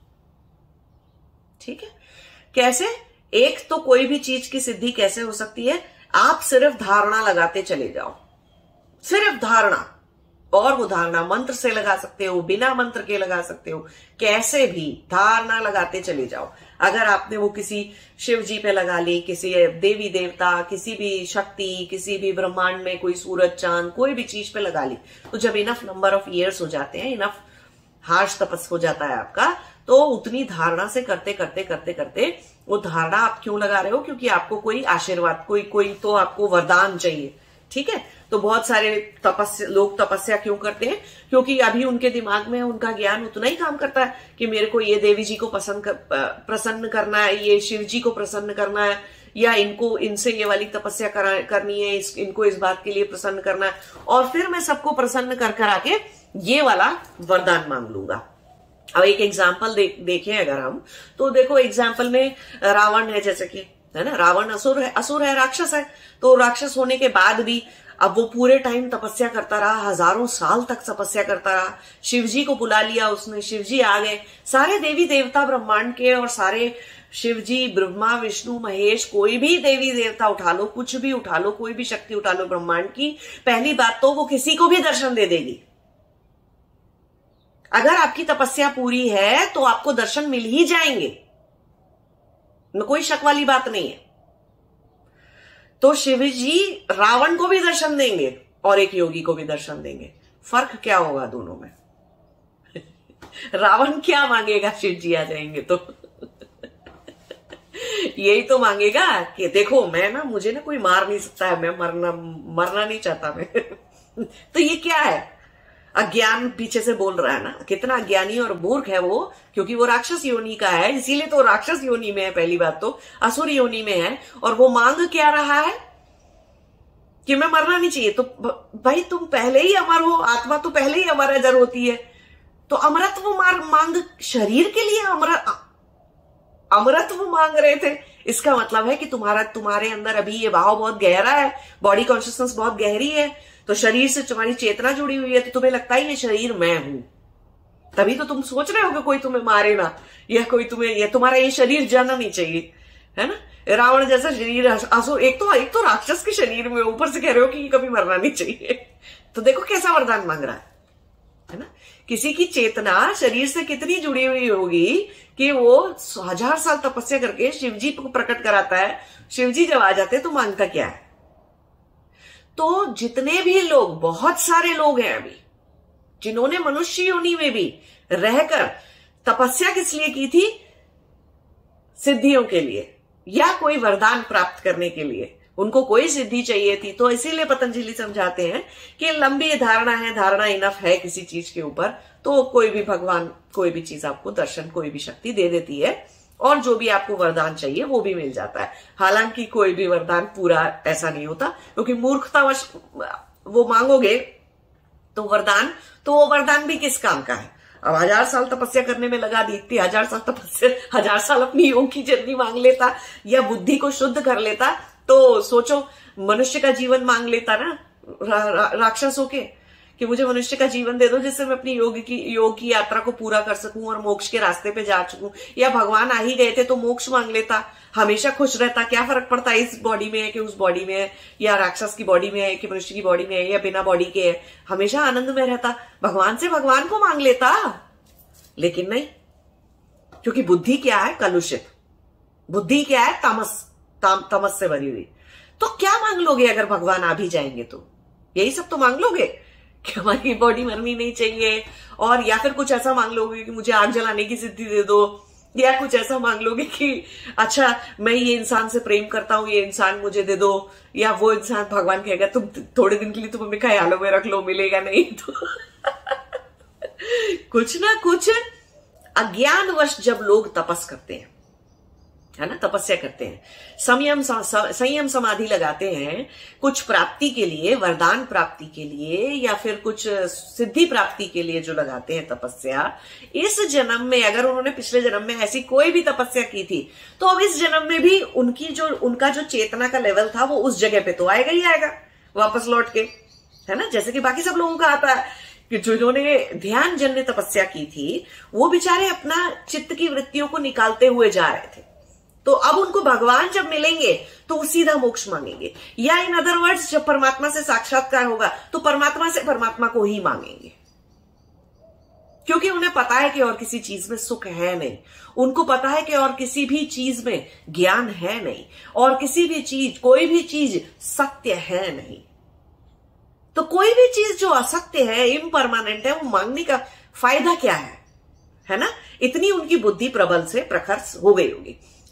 ठीक है, कैसे? एक तो कोई भी चीज की सिद्धि कैसे हो सकती है, आप सिर्फ धारणा लगाते चले जाओ, सिर्फ धारणा, और वो धारणा मंत्र से लगा सकते हो, बिना मंत्र के लगा सकते हो, कैसे भी धारणा लगाते चले जाओ। अगर आपने वो किसी शिव जी पे लगा ली, किसी देवी देवता, किसी भी शक्ति, किसी भी ब्रह्मांड में कोई सूरज चांद, कोई भी चीज पे लगा ली, तो जब इनफ नंबर ऑफ ईयर्स हो जाते हैं, इनफ हार्श तपस हो जाता है आपका, तो उतनी धारणा से करते करते करते करते वो धारणा आप क्यों लगा रहे हो? क्योंकि आपको कोई आशीर्वाद, कोई कोई तो आपको वरदान चाहिए। ठीक है। तो बहुत सारे तपस्या लोग तपस्या क्यों करते हैं? क्योंकि अभी उनके दिमाग में उनका ज्ञान उतना ही काम करता है कि मेरे को ये देवी जी को पसंद कर, प्रसन्न करना है, ये शिव जी को प्रसन्न करना है, या इनको इनसे ये वाली तपस्या करा, करनी है, इस, इनको इस बात के लिए प्रसन्न करना है, और फिर मैं सबको प्रसन्न कर कर आके ये वाला वरदान मांग लूंगा। अब एक एग्जाम्पल दे, देखें अगर हम, तो देखो एग्जाम्पल में रावण है, जैसे कि है ना, रावण असुर है, असुर है, राक्षस है। तो राक्षस होने के बाद भी अब वो पूरे टाइम तपस्या करता रहा, हजारों साल तक तपस्या करता रहा। शिवजी को बुला लिया उसने, शिवजी आ गए, सारे देवी देवता ब्रह्मांड के, और सारे शिवजी, ब्रह्मा, विष्णु, महेश, कोई भी देवी देवता उठा लो, कुछ भी उठा लो, कोई भी शक्ति उठा लो ब्रह्मांड की, पहली बात तो वो किसी को भी दर्शन दे देगी। अगर आपकी तपस्या पूरी है तो आपको दर्शन मिल ही जाएंगे, कोई शक वाली बात नहीं है। तो शिव जी रावण को भी दर्शन देंगे और एक योगी को भी दर्शन देंगे। फर्क क्या होगा दोनों में? रावण क्या मांगेगा? शिव जी आ जाएंगे तो यही तो मांगेगा कि देखो मैं ना, मुझे ना कोई मार नहीं सकता है, मैं मरना मरना नहीं चाहता मैं। तो ये क्या है? अज्ञान पीछे से बोल रहा है ना, कितना अज्ञानी और मूर्ख है वो, क्योंकि वो राक्षस योनि का है, इसीलिए तो राक्षस योनि में है, पहली बात तो असुर योनि में है। और वो मांग क्या रहा है कि मैं मरना नहीं चाहिए। तो भाई तुम पहले ही अमर हो, आत्मा तो पहले ही अमर अजर होती है, तो अमरत्व मार मांग, शरीर के लिए अमर अमरत्व मांग रहे थे। इसका मतलब है कि तुम्हारा तुम्हारे अंदर अभी ये भाव बहुत गहरा है, बॉडी कॉन्शियसनेस बहुत गहरी है, तो शरीर से तुम्हारी चेतना जुड़ी हुई है, तो तुम्हें लगता है ये शरीर मैं हूं, तभी तो तुम सोच रहे हो कि कोई तुम्हें मारे ना, या कोई तुम्हें, ये तुम्हारा ये शरीर जाना नहीं चाहिए, है ना। रावण जैसा शरीर, असुर, एक तो एक तो राक्षस के शरीर में, ऊपर से कह रहे हो कि कभी मरना नहीं चाहिए। तो देखो कैसा वरदान मांग रहा है, है ना। किसी की चेतना शरीर से कितनी जुड़ी हुई होगी कि वो हजार साल तपस्या करके शिवजी को प्रकट कराता है। शिवजी जब आ जाते हैं तो मांगता क्या है? तो जितने भी लोग, बहुत सारे लोग हैं अभी जिन्होंने मनुष्य योनि में भी रहकर तपस्या किस लिए की थी? सिद्धियों के लिए, या कोई वरदान प्राप्त करने के लिए। उनको कोई सिद्धि चाहिए थी, तो इसीलिए पतंजलि समझाते हैं कि लंबी धारणा है, धारणा इनफ है किसी चीज के ऊपर, तो कोई भी भगवान कोई भी चीज आपको दर्शन, कोई भी शक्ति दे देती है, और जो भी आपको वरदान चाहिए वो भी मिल जाता है। हालांकि कोई भी वरदान पूरा ऐसा नहीं होता, क्योंकि मूर्खतावश वो मांगोगे तो वरदान, तो वो वरदान भी किस काम का है? अब हजार साल तपस्या करने में लगा दी, इतनी हजार साल तपस्या, हजार साल अपनी योग की जर्नी मांग लेता, या बुद्धि को शुद्ध कर लेता, तो सोचो मनुष्य का जीवन मांग लेता ना रा, रा, राक्षस होके, कि मुझे मनुष्य का जीवन दे दो जिससे मैं अपनी योग की योग की यात्रा को पूरा कर सकूं और मोक्ष के रास्ते पे जा चुकूं। या भगवान आ ही गए थे तो मोक्ष मांग लेता, हमेशा खुश रहता, क्या फर्क पड़ता है इस बॉडी में है कि उस बॉडी में है, या राक्षस की बॉडी में है कि मनुष्य की बॉडी में है, या बिना बॉडी के है, हमेशा आनंद में रहता। भगवान से भगवान को मांग लेता, लेकिन नहीं, क्योंकि बुद्धि क्या है? कलुषित बुद्धि क्या है? तमस, तम, तमस से भरी हुई। तो क्या मांग लोगे अगर भगवान आ भी जाएंगे? तो यही सब तो मांग लोगे कि हमारी बॉडी मरनी नहीं चाहिए, और या फिर कुछ ऐसा मांग लोगे कि मुझे आग जलाने की सिद्धि दे दो, या कुछ ऐसा मांग लोगे कि अच्छा मैं ये इंसान से प्रेम करता हूं, ये इंसान मुझे दे दो, या वो इंसान, भगवान कहेगा तुम थोड़े दिन के लिए तुम हमें ख्यालों में रख लो, मिलेगा नहीं तो कुछ ना कुछ अज्ञानवश जब लोग तपस करते हैं, है ना, तपस्या करते हैं, संयम संयम समाधि लगाते हैं कुछ प्राप्ति के लिए, वरदान प्राप्ति के लिए, या फिर कुछ सिद्धि प्राप्ति के लिए जो लगाते हैं तपस्या, इस जन्म में अगर उन्होंने पिछले जन्म में ऐसी कोई भी तपस्या की थी, तो अब इस जन्म में भी उनकी जो उनका जो चेतना का लेवल था वो उस जगह पे तो आएगा ही आएगा वापस लौट के, है ना। जैसे कि बाकी सब लोगों का आता है कि जिन्होंने ध्यान जन्य तपस्या की थी वो बेचारे अपना चित्त की वृत्तियों को निकालते हुए जा रहे थे, तो अब उनको भगवान जब मिलेंगे तो वो सीधा मोक्ष मांगेंगे, या इन अदर वर्ड्स जब परमात्मा से साक्षात्कार होगा तो परमात्मा से परमात्मा को ही मांगेंगे, क्योंकि उन्हें पता है कि और किसी चीज में सुख है नहीं, उनको पता है कि और किसी भी चीज में ज्ञान है नहीं, और किसी भी चीज, कोई भी चीज सत्य है नहीं। तो कोई भी चीज जो असत्य है, इम्परमानेंट है, वो मांगने का फायदा क्या है, है ना। इतनी उनकी बुद्धि प्रबल से प्रखर हो गई होगी।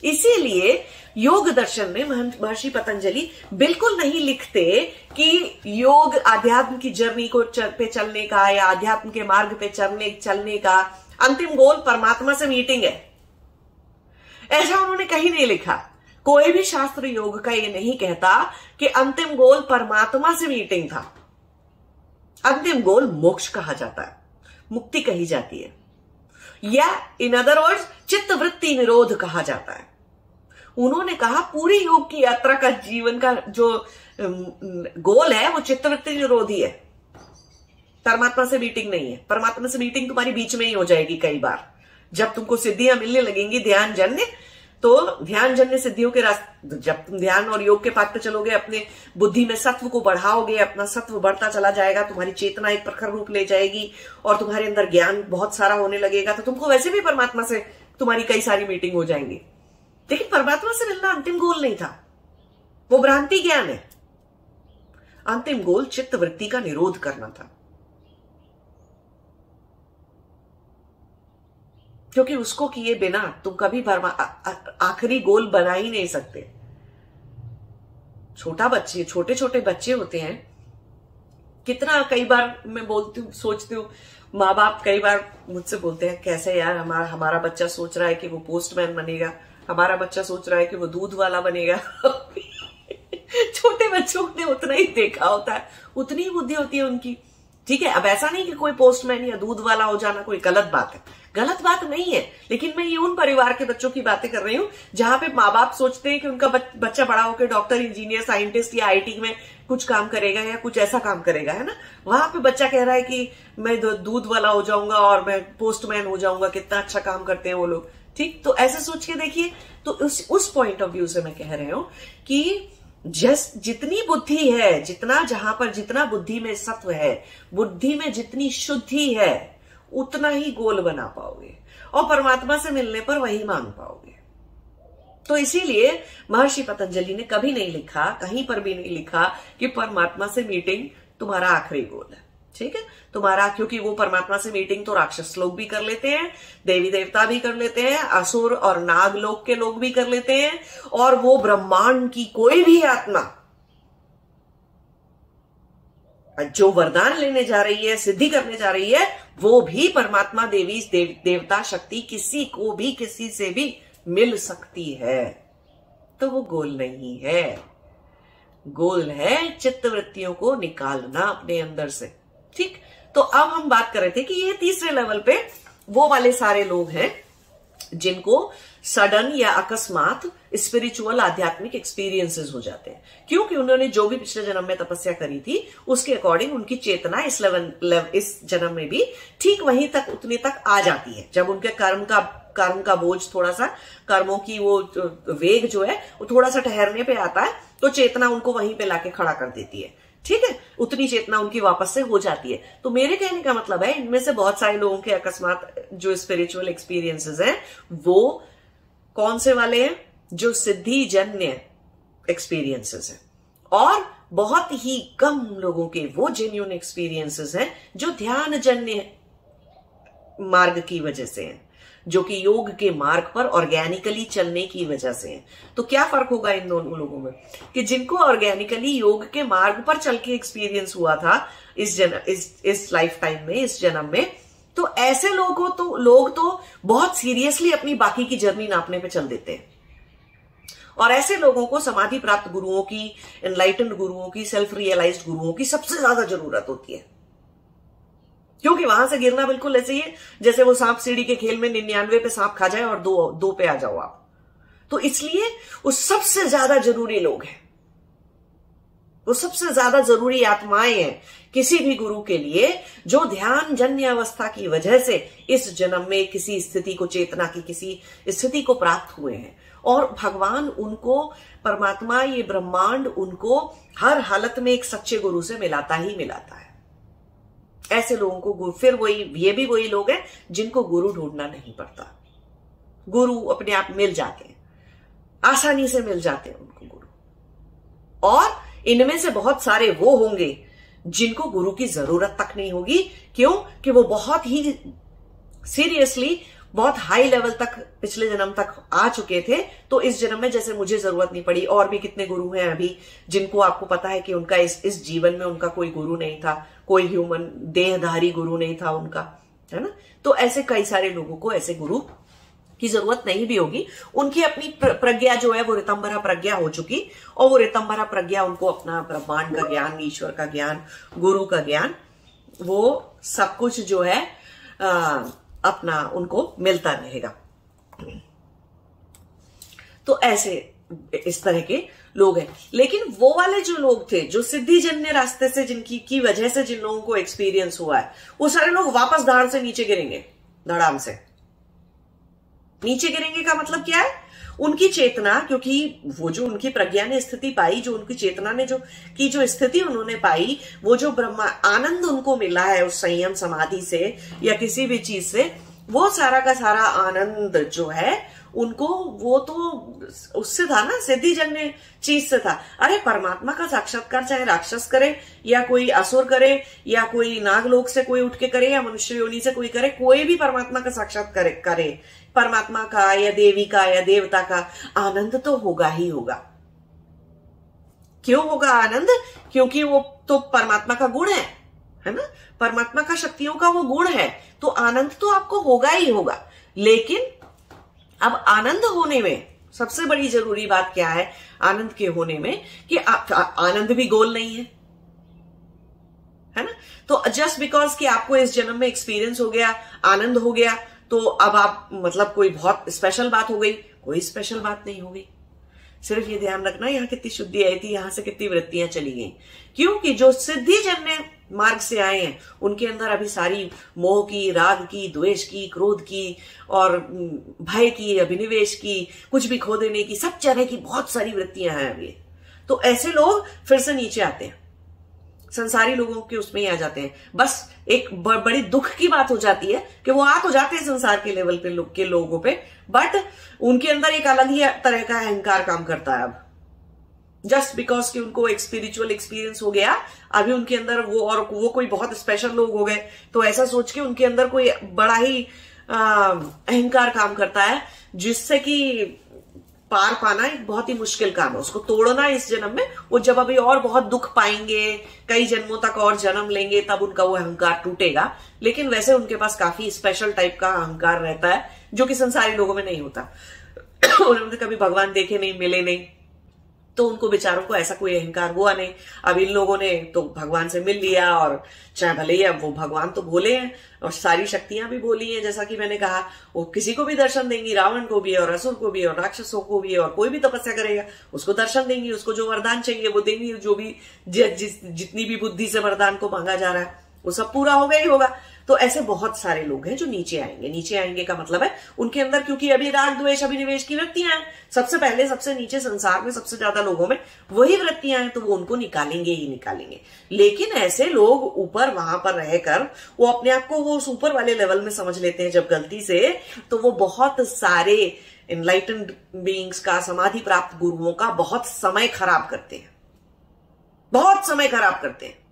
इसीलिए योग दर्शन में महर्षि पतंजलि बिल्कुल नहीं लिखते कि योग आध्यात्म की जर्नी को चल, पे चलने का या आध्यात्म के मार्ग पे चलने चलने का अंतिम गोल परमात्मा से मीटिंग है। ऐसा उन्होंने कहीं नहीं लिखा। कोई भी शास्त्र योग का ये नहीं कहता कि अंतिम गोल परमात्मा से मीटिंग था। अंतिम गोल मोक्ष कहा जाता है, मुक्ति कही जाती है, या इन अदर वर्ड्स चित्त वृत्ति निरोध कहा जाता है। उन्होंने कहा पूरी योग की यात्रा का जीवन का जो गोल है वो चित्त वृत्ति निरोध ही है, परमात्मा से मीटिंग नहीं है। परमात्मा से मीटिंग तुम्हारी बीच में ही हो जाएगी कई बार, जब तुमको सिद्धियां मिलने लगेंगी ध्यान जन्य, तो ध्यान जन्य सिद्धियों के रास्ते, जब तुम ध्यान और योग के पाथ पे चलोगे, अपने बुद्धि में सत्व को बढ़ाओगे, अपना सत्व बढ़ता चला जाएगा, तुम्हारी चेतना एक प्रखर रूप ले जाएगी और तुम्हारे अंदर ज्ञान बहुत सारा होने लगेगा, तो तुमको वैसे भी परमात्मा से तुम्हारी कई सारी मीटिंग हो जाएंगी। लेकिन परमात्मा से मिलना अंतिम गोल नहीं था, वो भ्रांति ज्ञान है। अंतिम गोल चित्त वृत्ति का निरोध करना था, क्योंकि उसको किए बिना तुम कभी आखिरी गोल बना ही नहीं सकते। छोटा बच्चे छोटे छोटे बच्चे होते हैं, कितना कई बार मैं बोलती हूँ, सोचती हूँ, माँ बाप कई बार मुझसे बोलते हैं कैसे यार हमारा हमारा बच्चा सोच रहा है कि वो पोस्टमैन बनेगा, हमारा बच्चा सोच रहा है कि वो दूध वाला बनेगा। छोटे बच्चों ने उतना ही देखा होता है, उतनी ही बुद्धि होती है उनकी। ठीक है, अब ऐसा नहीं कि कोई पोस्टमैन या दूध वाला हो जाना कोई गलत बात है, गलत बात नहीं है, लेकिन मैं ये उन परिवार के बच्चों की बातें कर रही हूँ जहां पे माँ बाप सोचते हैं कि उनका बच्चा बड़ा होकर डॉक्टर, इंजीनियर, साइंटिस्ट या आईटी में कुछ काम करेगा या कुछ ऐसा काम करेगा, है ना। वहां पे बच्चा कह रहा है कि मैं दूध वाला हो जाऊंगा और मैं पोस्टमैन हो जाऊंगा, कितना अच्छा काम करते हैं वो लोग। ठीक, तो ऐसे सोच के देखिए, तो उस उस पॉइंट ऑफ व्यू से मैं कह रही हूं कि जस जितनी बुद्धि है, जितना जहां पर जितना बुद्धि में सत्व है, बुद्धि में जितनी शुद्धि है, उतना ही गोल बना पाओगे और परमात्मा से मिलने पर वही मांग पाओगे। तो इसीलिए महर्षि पतंजलि ने कभी नहीं लिखा, कहीं पर भी नहीं लिखा कि परमात्मा से मीटिंग तुम्हारा आखिरी गोल है। ठीक है, तुम्हारा, क्योंकि वो परमात्मा से मीटिंग तो राक्षस लोग भी कर लेते हैं, देवी देवता भी कर लेते हैं, असुर और नाग लोग के लोग भी कर लेते हैं, और वो ब्रह्मांड की कोई भी आत्मा जो वरदान लेने जा रही है, सिद्धि करने जा रही है, वो भी परमात्मा, देवी, देव, देवता, शक्ति किसी को भी किसी से भी मिल सकती है। तो वो गोल नहीं है, गोल है चित्त वृत्तियों को निकालना अपने अंदर से। ठीक, तो अब हम बात कर रहे थे कि ये तीसरे लेवल पे वो वाले सारे लोग हैं जिनको सडन या अकस्मात स्पिरिचुअल आध्यात्मिक एक्सपीरियंसेस हो जाते हैं, क्योंकि उन्होंने जो भी पिछले जन्म में तपस्या करी थी उसके अकॉर्डिंग उनकी चेतना इस लेवल लेव, इस जन्म में भी ठीक वहीं तक, उतने तक आ जाती है। जब उनके कर्म का कर्म का बोझ थोड़ा सा, कर्मों की वो वेग जो है वो थोड़ा सा ठहरने पे आता है, तो चेतना उनको वहीं पे लाके खड़ा कर देती है। ठीक है, उतनी चेतना उनकी वापस से हो जाती है। तो मेरे कहने का मतलब है, इनमें से बहुत सारे लोगों के अकस्मात जो स्पिरिचुअल एक्सपीरियंसेस हैं वो कौन से वाले हैं, जो सिद्धि जन्य एक्सपीरियंसेस हैं, और बहुत ही कम लोगों के वो जेन्युइन एक्सपीरियंसेस हैं जो ध्यान जन्य मार्ग की वजह से हैं, जो कि योग के मार्ग पर ऑर्गेनिकली चलने की वजह से है। तो क्या फर्क होगा इन दोनों लोगों में, कि जिनको ऑर्गेनिकली योग के मार्ग पर चल के एक्सपीरियंस हुआ था इस जन्म, इस इस लाइफ टाइम में, इस जन्म में, तो ऐसे लोगों तो लोग तो बहुत सीरियसली अपनी बाकी की जर्नी नापने पे चल देते हैं, और ऐसे लोगों को समाधि प्राप्त गुरुओं की, एनलाइटेंड गुरुओं की, सेल्फ रियलाइज्ड गुरुओं की सबसे ज्यादा जरूरत होती है, क्योंकि वहां से गिरना बिल्कुल ऐसे ही है जैसे वो सांप सीढ़ी के खेल में निन्यानवे पे सांप खा जाए और दो दो पे आ जाओ आप। तो इसलिए वो सबसे ज्यादा जरूरी लोग हैं, वो सबसे ज्यादा जरूरी आत्माएं हैं किसी भी गुरु के लिए, जो ध्यान जन्य अवस्था की वजह से इस जन्म में किसी स्थिति को, चेतना की किसी स्थिति को प्राप्त हुए हैं, और भगवान उनको, परमात्मा, ये ब्रह्मांड उनको हर हालत में एक सच्चे गुरु से मिलाता ही मिलाता है। ऐसे लोगों को फिर वही, ये भी वही लोग हैं जिनको गुरु ढूंढना नहीं पड़ता, गुरु अपने आप मिल जाते हैं, आसानी से मिल जाते हैं उनको गुरु। और इनमें से बहुत सारे वो होंगे जिनको गुरु की जरूरत तक नहीं होगी। क्यों? कि वो बहुत ही सीरियसली बहुत हाई लेवल तक पिछले जन्म तक आ चुके थे, तो इस जन्म में जैसे मुझे जरूरत नहीं पड़ी। और भी कितने गुरु हैं अभी जिनको आपको पता है कि उनका इस इस जीवन में उनका कोई गुरु नहीं था, कोई ह्यूमन देहधारी गुरु नहीं था उनका, है ना। तो ऐसे कई सारे लोगों को ऐसे गुरु की जरूरत नहीं भी होगी। उनकी अपनी प्रज्ञा जो है वो ऋतंभरा प्रज्ञा हो चुकी, और वो ऋतंभरा प्रज्ञा उनको अपना ब्रह्मांड का ज्ञान, ईश्वर का ज्ञान, गुरु का ज्ञान, वो सब कुछ जो है आ, अपना उनको मिलता रहेगा। तो ऐसे इस तरह के लोग हैं। लेकिन वो वाले जो लोग थे जो सिद्धिजन्य रास्ते से, जिनकी की वजह से जिन लोगों को एक्सपीरियंस हुआ है, वो सारे लोग वापस धाड़ से नीचे गिरेंगे, धड़ाम से नीचे गिरेंगे। का मतलब क्या है? उनकी चेतना, क्योंकि वो जो उनकी प्रज्ञा ने स्थिति पाई, जो उनकी चेतना ने जो की जो स्थिति उन्होंने पाई, वो जो ब्रह्मा आनंद उनको मिला है उस संयम समाधि से या किसी भी चीज से, वो सारा का सारा आनंद जो है उनको, वो तो उससे था ना, सिद्धिजन्य चीज से था। अरे परमात्मा का साक्षात्कार चाहे राक्षस करे या कोई असुर करे या कोई नागलोक से कोई उठ के करे या मनुष्य योनि से कोई करे, कोई भी परमात्मा का साक्षात्कार करे, परमात्मा का या देवी का या देवता का आनंद तो होगा ही होगा। क्यों होगा आनंद? क्योंकि वो तो परमात्मा का गुण है, है ना, परमात्मा का शक्तियों का वो गुण है, तो आनंद तो आपको होगा ही होगा। लेकिन अब आनंद होने में सबसे बड़ी जरूरी बात क्या है आनंद के होने में, कि आ, आ, आनंद भी गोल नहीं है, है ना। तो जस्ट बिकॉज कि आपको इस जन्म में एक्सपीरियंस हो गया, आनंद हो गया, तो अब आप मतलब कोई बहुत स्पेशल बात हो गई, कोई स्पेशल बात नहीं हो गई। सिर्फ ये ध्यान रखना यहाँ कितनी शुद्धि आई थी, यहां से कितनी वृत्तियां चली गई, क्योंकि जो सिद्धिजन्य मार्ग से आए हैं उनके अंदर अभी सारी मोह की, राग की, द्वेष की, क्रोध की और भय की, अभिनिवेश की, कुछ भी खो देने की, सब तरह की बहुत सारी वृत्तियां हैं अभी। तो ऐसे लोग फिर से नीचे आते हैं, संसारी लोगों के उसमें ही आ जाते हैं। बस एक बड़ी दुख की बात हो जाती है कि वो आ तो जाते हैं संसार के लेवल पे लोग के लोगों पे, बट उनके अंदर एक अलग ही तरह का अहंकार काम करता है अब, जस्ट बिकॉज कि उनको एक स्पिरिचुअल एक्सपीरियंस हो गया अभी उनके अंदर वो, और वो कोई बहुत स्पेशल लोग हो गए, तो ऐसा सोच के उनके अंदर कोई बड़ा ही अहंकार काम करता है, जिससे कि पार पाना एक बहुत ही मुश्किल काम है, उसको तोड़ना इस जन्म में। वो जब अभी और बहुत दुख पाएंगे, कई जन्मों तक और जन्म लेंगे, तब उनका वो अहंकार टूटेगा। लेकिन वैसे उनके पास काफी स्पेशल टाइप का अहंकार रहता है जो कि संसारी लोगों में नहीं होता। उन्होंने कभी भगवान देखे नहीं, मिले नहीं, तो उनको बेचारों को ऐसा कोई अहंकार हुआ नहीं। अब इन लोगों ने तो भगवान से मिल लिया, और चाहे भले ही अब वो भगवान तो बोले हैं और सारी शक्तियां भी बोली हैं, जैसा कि मैंने कहा, वो किसी को भी दर्शन देंगी, रावण को भी और असुर को भी और राक्षसों को भी, और कोई भी तपस्या करेगा उसको दर्शन देंगी, उसको जो वरदान चाहिए वो देंगी, जो भी ज, जिस जितनी भी बुद्धि से वरदान को मांगा जा रहा है वो सब पूरा होगा ही होगा। तो ऐसे बहुत सारे लोग हैं जो नीचे आएंगे। नीचे आएंगे का मतलब है उनके अंदर, क्योंकि अभी राग द्वेष अभिनिवेश की वृत्तियां हैं, सबसे पहले सबसे नीचे संसार में सबसे ज्यादा लोगों में वही वृत्तियां हैं, तो वो उनको निकालेंगे ही निकालेंगे। लेकिन ऐसे लोग ऊपर वहां पर रहकर वो अपने आप को वो ऊपर वाले लेवल में समझ लेते हैं जब गलती से, तो वो बहुत सारे एनलाइटेंड बीइंग्स का, समाधि प्राप्त गुरुओं का बहुत समय खराब करते हैं, बहुत समय खराब करते हैं।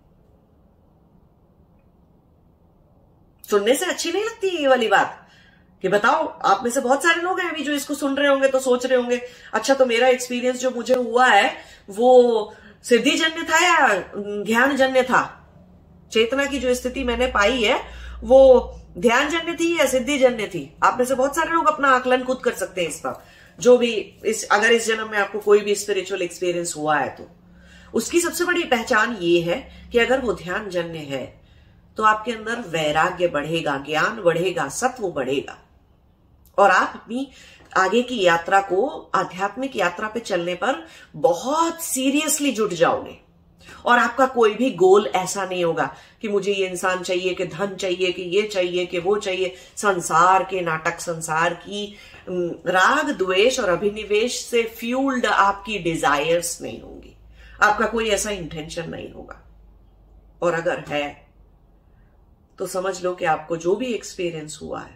सुनने से अच्छी नहीं लगती ये वाली बात कि बताओ, आप में से बहुत सारे लोग हैं अभी जो इसको सुन रहे होंगे तो सोच रहे होंगे, अच्छा तो मेरा एक्सपीरियंस जो मुझे हुआ है वो सिद्धिजन्य था या ध्यानजन्य था? चेतना की जो स्थिति मैंने पाई है वो ध्यानजन्य थी या सिद्धिजन्य थी? आप में से बहुत सारे लोग अपना आकलन खुद कर सकते हैं इस पर। जो भी इस अगर इस जन्म में आपको कोई भी स्पिरिचुअल एक्सपीरियंस हुआ है तो उसकी सबसे बड़ी पहचान ये है कि अगर वो ध्यानजन्य है तो आपके अंदर वैराग्य बढ़ेगा, ज्ञान बढ़ेगा, सत्व बढ़ेगा, और आप अपनी आगे की यात्रा को, आध्यात्मिक यात्रा पे चलने पर बहुत सीरियसली जुट जाओगे। और आपका कोई भी गोल ऐसा नहीं होगा कि मुझे ये इंसान चाहिए, कि धन चाहिए, कि ये चाहिए, कि वो चाहिए। संसार के नाटक, संसार की राग द्वेष और अभिनिवेश से फ्यूल्ड आपकी डिजायर्स नहीं होंगी, आपका कोई ऐसा इंटेंशन नहीं होगा। और अगर है तो समझ लो कि आपको जो भी एक्सपीरियंस हुआ है,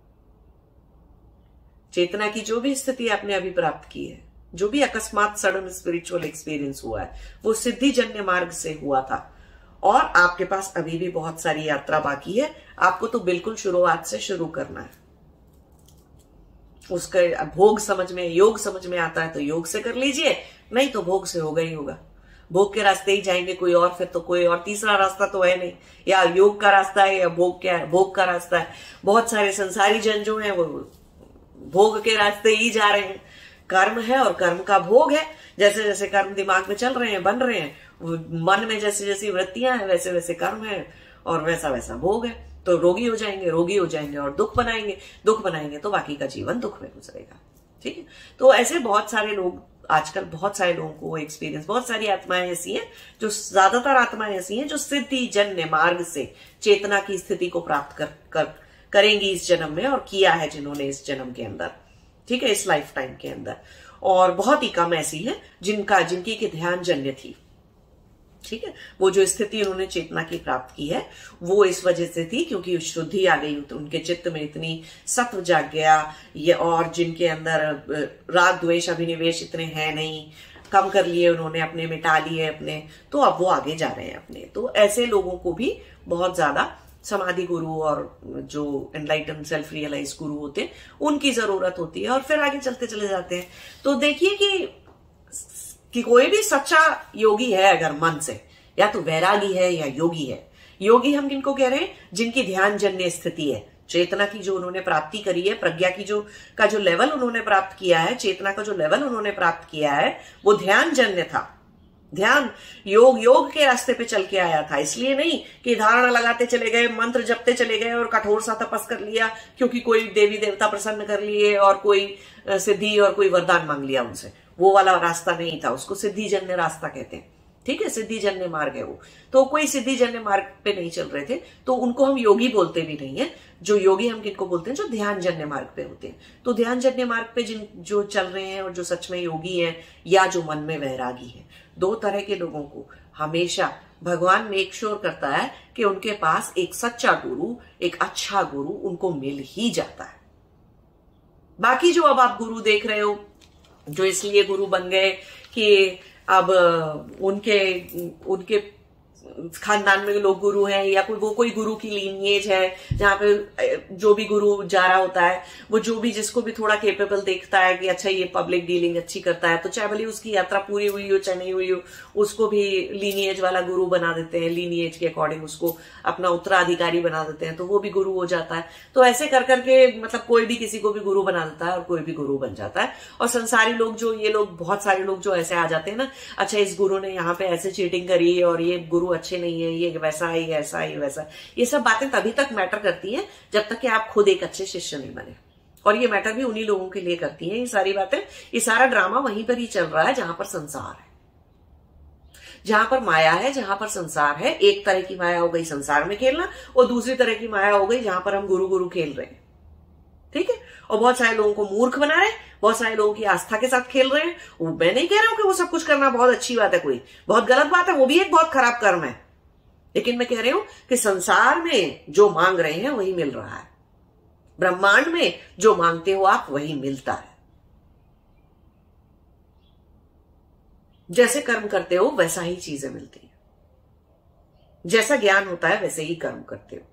चेतना की जो भी स्थिति आपने अभी प्राप्त की है, जो भी अकस्मात सडन स्पिरिचुअल एक्सपीरियंस हुआ है, वो सिद्धिजन्य मार्ग से हुआ था। और आपके पास अभी भी बहुत सारी यात्रा बाकी है, आपको तो बिल्कुल शुरुआत से शुरू करना है। उसका भोग समझ में, योग समझ में आता है तो योग से कर लीजिए, नहीं तो भोग से होगा ही होगा। भोग के रास्ते ही जाएंगे कोई और, फिर तो कोई और तीसरा रास्ता तो है नहीं। या योग का रास्ता है या भोग क्या है, भोग का रास्ता है। बहुत सारे संसारी जन जो हैं वो भोग के रास्ते ही जा रहे हैं। कर्म है और कर्म का भोग है। जैसे जैसे कर्म दिमाग में चल रहे हैं, बन रहे हैं, मन में जैसे जैसी वृत्तियां हैं वैसे वैसे कर्म है और वैसा वैसा भोग है। तो रोगी हो जाएंगे, रोगी हो जाएंगे और दुख बनाएंगे, दुख बनाएंगे तो बाकी का जीवन दुख में गुजरेगा। ठीक है, तो ऐसे बहुत सारे लोग आजकल, बहुत सारे लोगों को एक्सपीरियंस, बहुत सारी आत्माएं ऐसी हैं, जो ज्यादातर आत्माएं ऐसी हैं जो सिद्धि जन्य मार्ग से चेतना की स्थिति को प्राप्त कर, कर करेंगी इस जन्म में, और किया है जिन्होंने इस जन्म के अंदर, ठीक है, इस लाइफ टाइम के अंदर। और बहुत ही कम ऐसी है जिनका जिनकी की ध्यान जन्य थी। ठीक है, वो जो स्थिति उन्होंने चेतना की प्राप्त की है वो इस वजह से थी क्योंकि शुद्धि आ गई, तो उनके चित्त में इतनी सत्व जाग गया, ये और जिनके अंदर राग द्वेष अभिनिवेश इतने हैं नहीं, कम कर लिए उन्होंने अपने, मिटा लिए अपने, तो अब वो आगे जा रहे हैं अपने। तो ऐसे लोगों को भी बहुत ज्यादा समाधि गुरु और जो एनलाइटन सेल्फ रियलाइज गुरु होते हैं उनकी जरूरत होती है, और फिर आगे चलते चले जाते हैं। तो देखिए कि कि कोई भी सच्चा योगी है अगर मन से, या तो वैरागी है या योगी है। योगी हम किनको कह रहे हैं? जिनकी ध्यान जन्य स्थिति है, चेतना की जो उन्होंने प्राप्ति करी है, प्रज्ञा की जो का जो लेवल उन्होंने प्राप्त किया है, चेतना का जो लेवल उन्होंने प्राप्त किया है वो ध्यान जन्य था। ध्यान योग योग के रास्ते पे चल के आया था, इसलिए नहीं कि धारणा लगाते चले गए, मंत्र जपते चले गए और कठोर सा तपस कर लिया क्योंकि कोई देवी देवता प्रसन्न कर लिए और कोई सिद्धि और कोई वरदान मांग लिया उनसे। वो वाला रास्ता नहीं था, उसको सिद्धि जन्य रास्ता कहते हैं। ठीक है, सिद्धि जन्य मार्ग है वो। तो कोई सिद्धि जन्य मार्ग पे नहीं चल रहे थे, तो उनको हम योगी बोलते भी नहीं है। जो योगी हम किनको बोलते हैं? जो ध्यान जन्य मार्ग पे होते हैं। तो ध्यान जन्य मार्ग पे जिन जो चल रहे हैं और जो सच में योगी हैं या जो मन में वैरागी है, दो तरह के लोगों को हमेशा भगवान मेक श्योर करता है कि उनके पास एक सच्चा गुरु, एक अच्छा गुरु उनको मिल ही जाता है। बाकी जो अब आप गुरु देख रहे हो जो इसलिए गुरु बन गए कि अब उनके उनके खानदान में लोग गुरु हैं, या कोई वो कोई गुरु की लीनिएज है जहां पे जो भी गुरु जा रहा होता है वो जो भी जिसको भी थोड़ा केपेबल देखता है कि अच्छा ये पब्लिक डीलिंग अच्छी करता है, तो चाहे भले उसकी यात्रा पूरी हुई हो चाहे नहीं हुई हो, उसको भी लीनिएज वाला गुरु बना देते हैं, लीनिएज के अकॉर्डिंग उसको अपना उत्तराधिकारी बना देते हैं, तो वो भी गुरु हो जाता है। तो ऐसे कर करके मतलब कोई भी किसी को भी गुरु बना देता है और कोई भी गुरु बन जाता है। और संसारी लोग जो ये लोग बहुत सारे लोग जो ऐसे आ जाते हैं ना, अच्छा इस गुरु ने यहाँ पे ऐसे चीटिंग करी और ये गुरु अच्छे नहीं है, ये वैसा ही ऐसा ही वैसा, ये सब बातें तभी तक मैटर करती हैं जब तक कि आप खुद एक अच्छे शिष्य नहीं बने। और ये मैटर भी उन्हीं लोगों के लिए करती हैं ये सारी बातें। ये सारा ड्रामा वहीं पर ही चल रहा है जहां पर संसार है, जहां पर माया है, जहां पर संसार है। एक तरह की माया हो गई संसार में खेलना, और दूसरी तरह की माया हो गई जहां पर हम गुरु गुरु खेल रहे हैं। ठीक है, और बहुत सारे लोगों को मूर्ख बना रहे हैं, बहुत सारे लोगों की आस्था के साथ खेल रहे हैं। वो मैं नहीं कह रहा हूं कि वो सब कुछ करना बहुत अच्छी बात है, कोई बहुत गलत बात है, वो भी एक बहुत खराब कर्म है। लेकिन मैं कह रही हूं कि संसार में जो मांग रहे हैं वही मिल रहा है, ब्रह्मांड में जो मांगते हो आप वही मिलता है। जैसे कर्म करते हो वैसा ही चीजें मिलती हैं, जैसा ज्ञान होता है वैसे ही कर्म करते हो।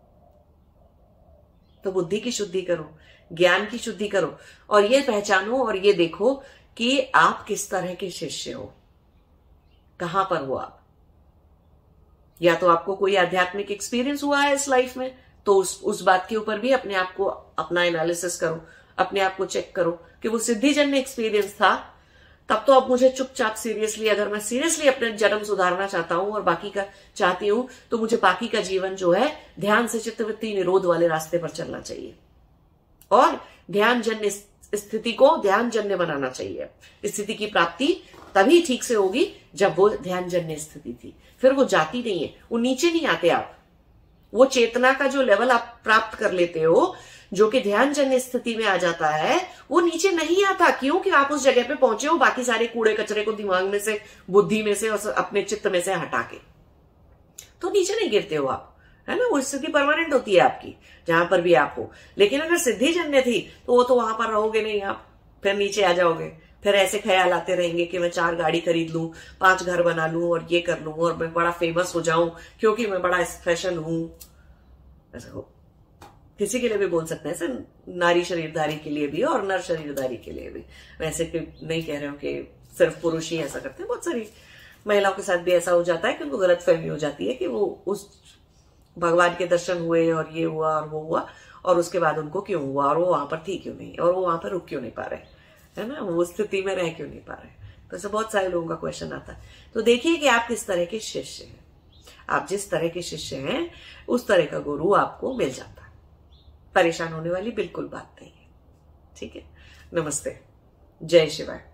तो बुद्धि की शुद्धि करो, ज्ञान की शुद्धि करो, और ये पहचानो और ये देखो कि आप किस तरह के शिष्य हो, कहां पर हो आप। या तो आपको कोई आध्यात्मिक एक्सपीरियंस हुआ है इस लाइफ में, तो उस उस बात के ऊपर भी अपने आप को अपना एनालिसिस करो, अपने आप को चेक करो कि वो सिद्धिजन्य एक्सपीरियंस था, तब तो अब मुझे चुपचाप सीरियसली, अगर मैं सीरियसली अपने जन्म सुधारना चाहता हूं और बाकी का चाहती हूं, तो मुझे बाकी का जीवन जो है ध्यान से चित्तवृत्ति निरोध वाले रास्ते पर चलना चाहिए और ध्यान जन्य स्थिति को ध्यान जन्य बनाना चाहिए। स्थिति की प्राप्ति तभी ठीक से होगी जब वो ध्यान जन्य स्थिति थी, फिर वो जाती नहीं है, वो नीचे नहीं आते आप। वो चेतना का जो लेवल आप प्राप्त कर लेते हो जो कि ध्यान जन्य स्थिति में आ जाता है, वो नीचे नहीं आता। क्योंकि आप उस जगह पे पहुंचे हो बाकी सारे कूड़े कचरे को दिमाग में से, बुद्धि में से और अपने चित्त में से हटा के, तो नीचे नहीं गिरते हो आप, है ना। वो स्थिति परमानेंट होती है आपकी जहां पर भी आप हो। लेकिन अगर सिद्धि जन्य थी तो वो तो वहां पर रहोगे नहीं आप, फिर नीचे आ जाओगे, फिर ऐसे ख्याल आते रहेंगे कि मैं चार गाड़ी खरीद लूं, पांच घर बना लूं और ये कर लूं और मैं बड़ा फेमस हो जाऊं क्योंकि मैं बड़ा स्पेशल हूं। ऐसा हो किसी के लिए भी बोल सकते हैं सर, नारी शरीरधारी के लिए भी और नर शरीरधारी के लिए भी। वैसे कि नहीं कह रहे हो कि सिर्फ पुरुष ही ऐसा करते हैं, बहुत सारी महिलाओं के साथ भी ऐसा हो जाता है कि उनको गलत फहमी हो जाती है कि वो उस भगवान के दर्शन हुए और ये हुआ और वो हुआ और उसके बाद उनको क्यों हुआ और वो वहां पर थी क्यों नहीं और वो वहां पर रुक क्यों नहीं पा रहे, है ना, वो स्थिति में रह क्यों नहीं पा रहे। तो ऐसे बहुत सारे लोगों का क्वेश्चन आता है। तो देखिए कि आप किस तरह के शिष्य हैं। आप जिस तरह के शिष्य हैं उस तरह का गुरु आपको मिल जाता है। परेशान होने वाली बिल्कुल बात नहीं है। ठीक है, नमस्ते, जय शिवाय।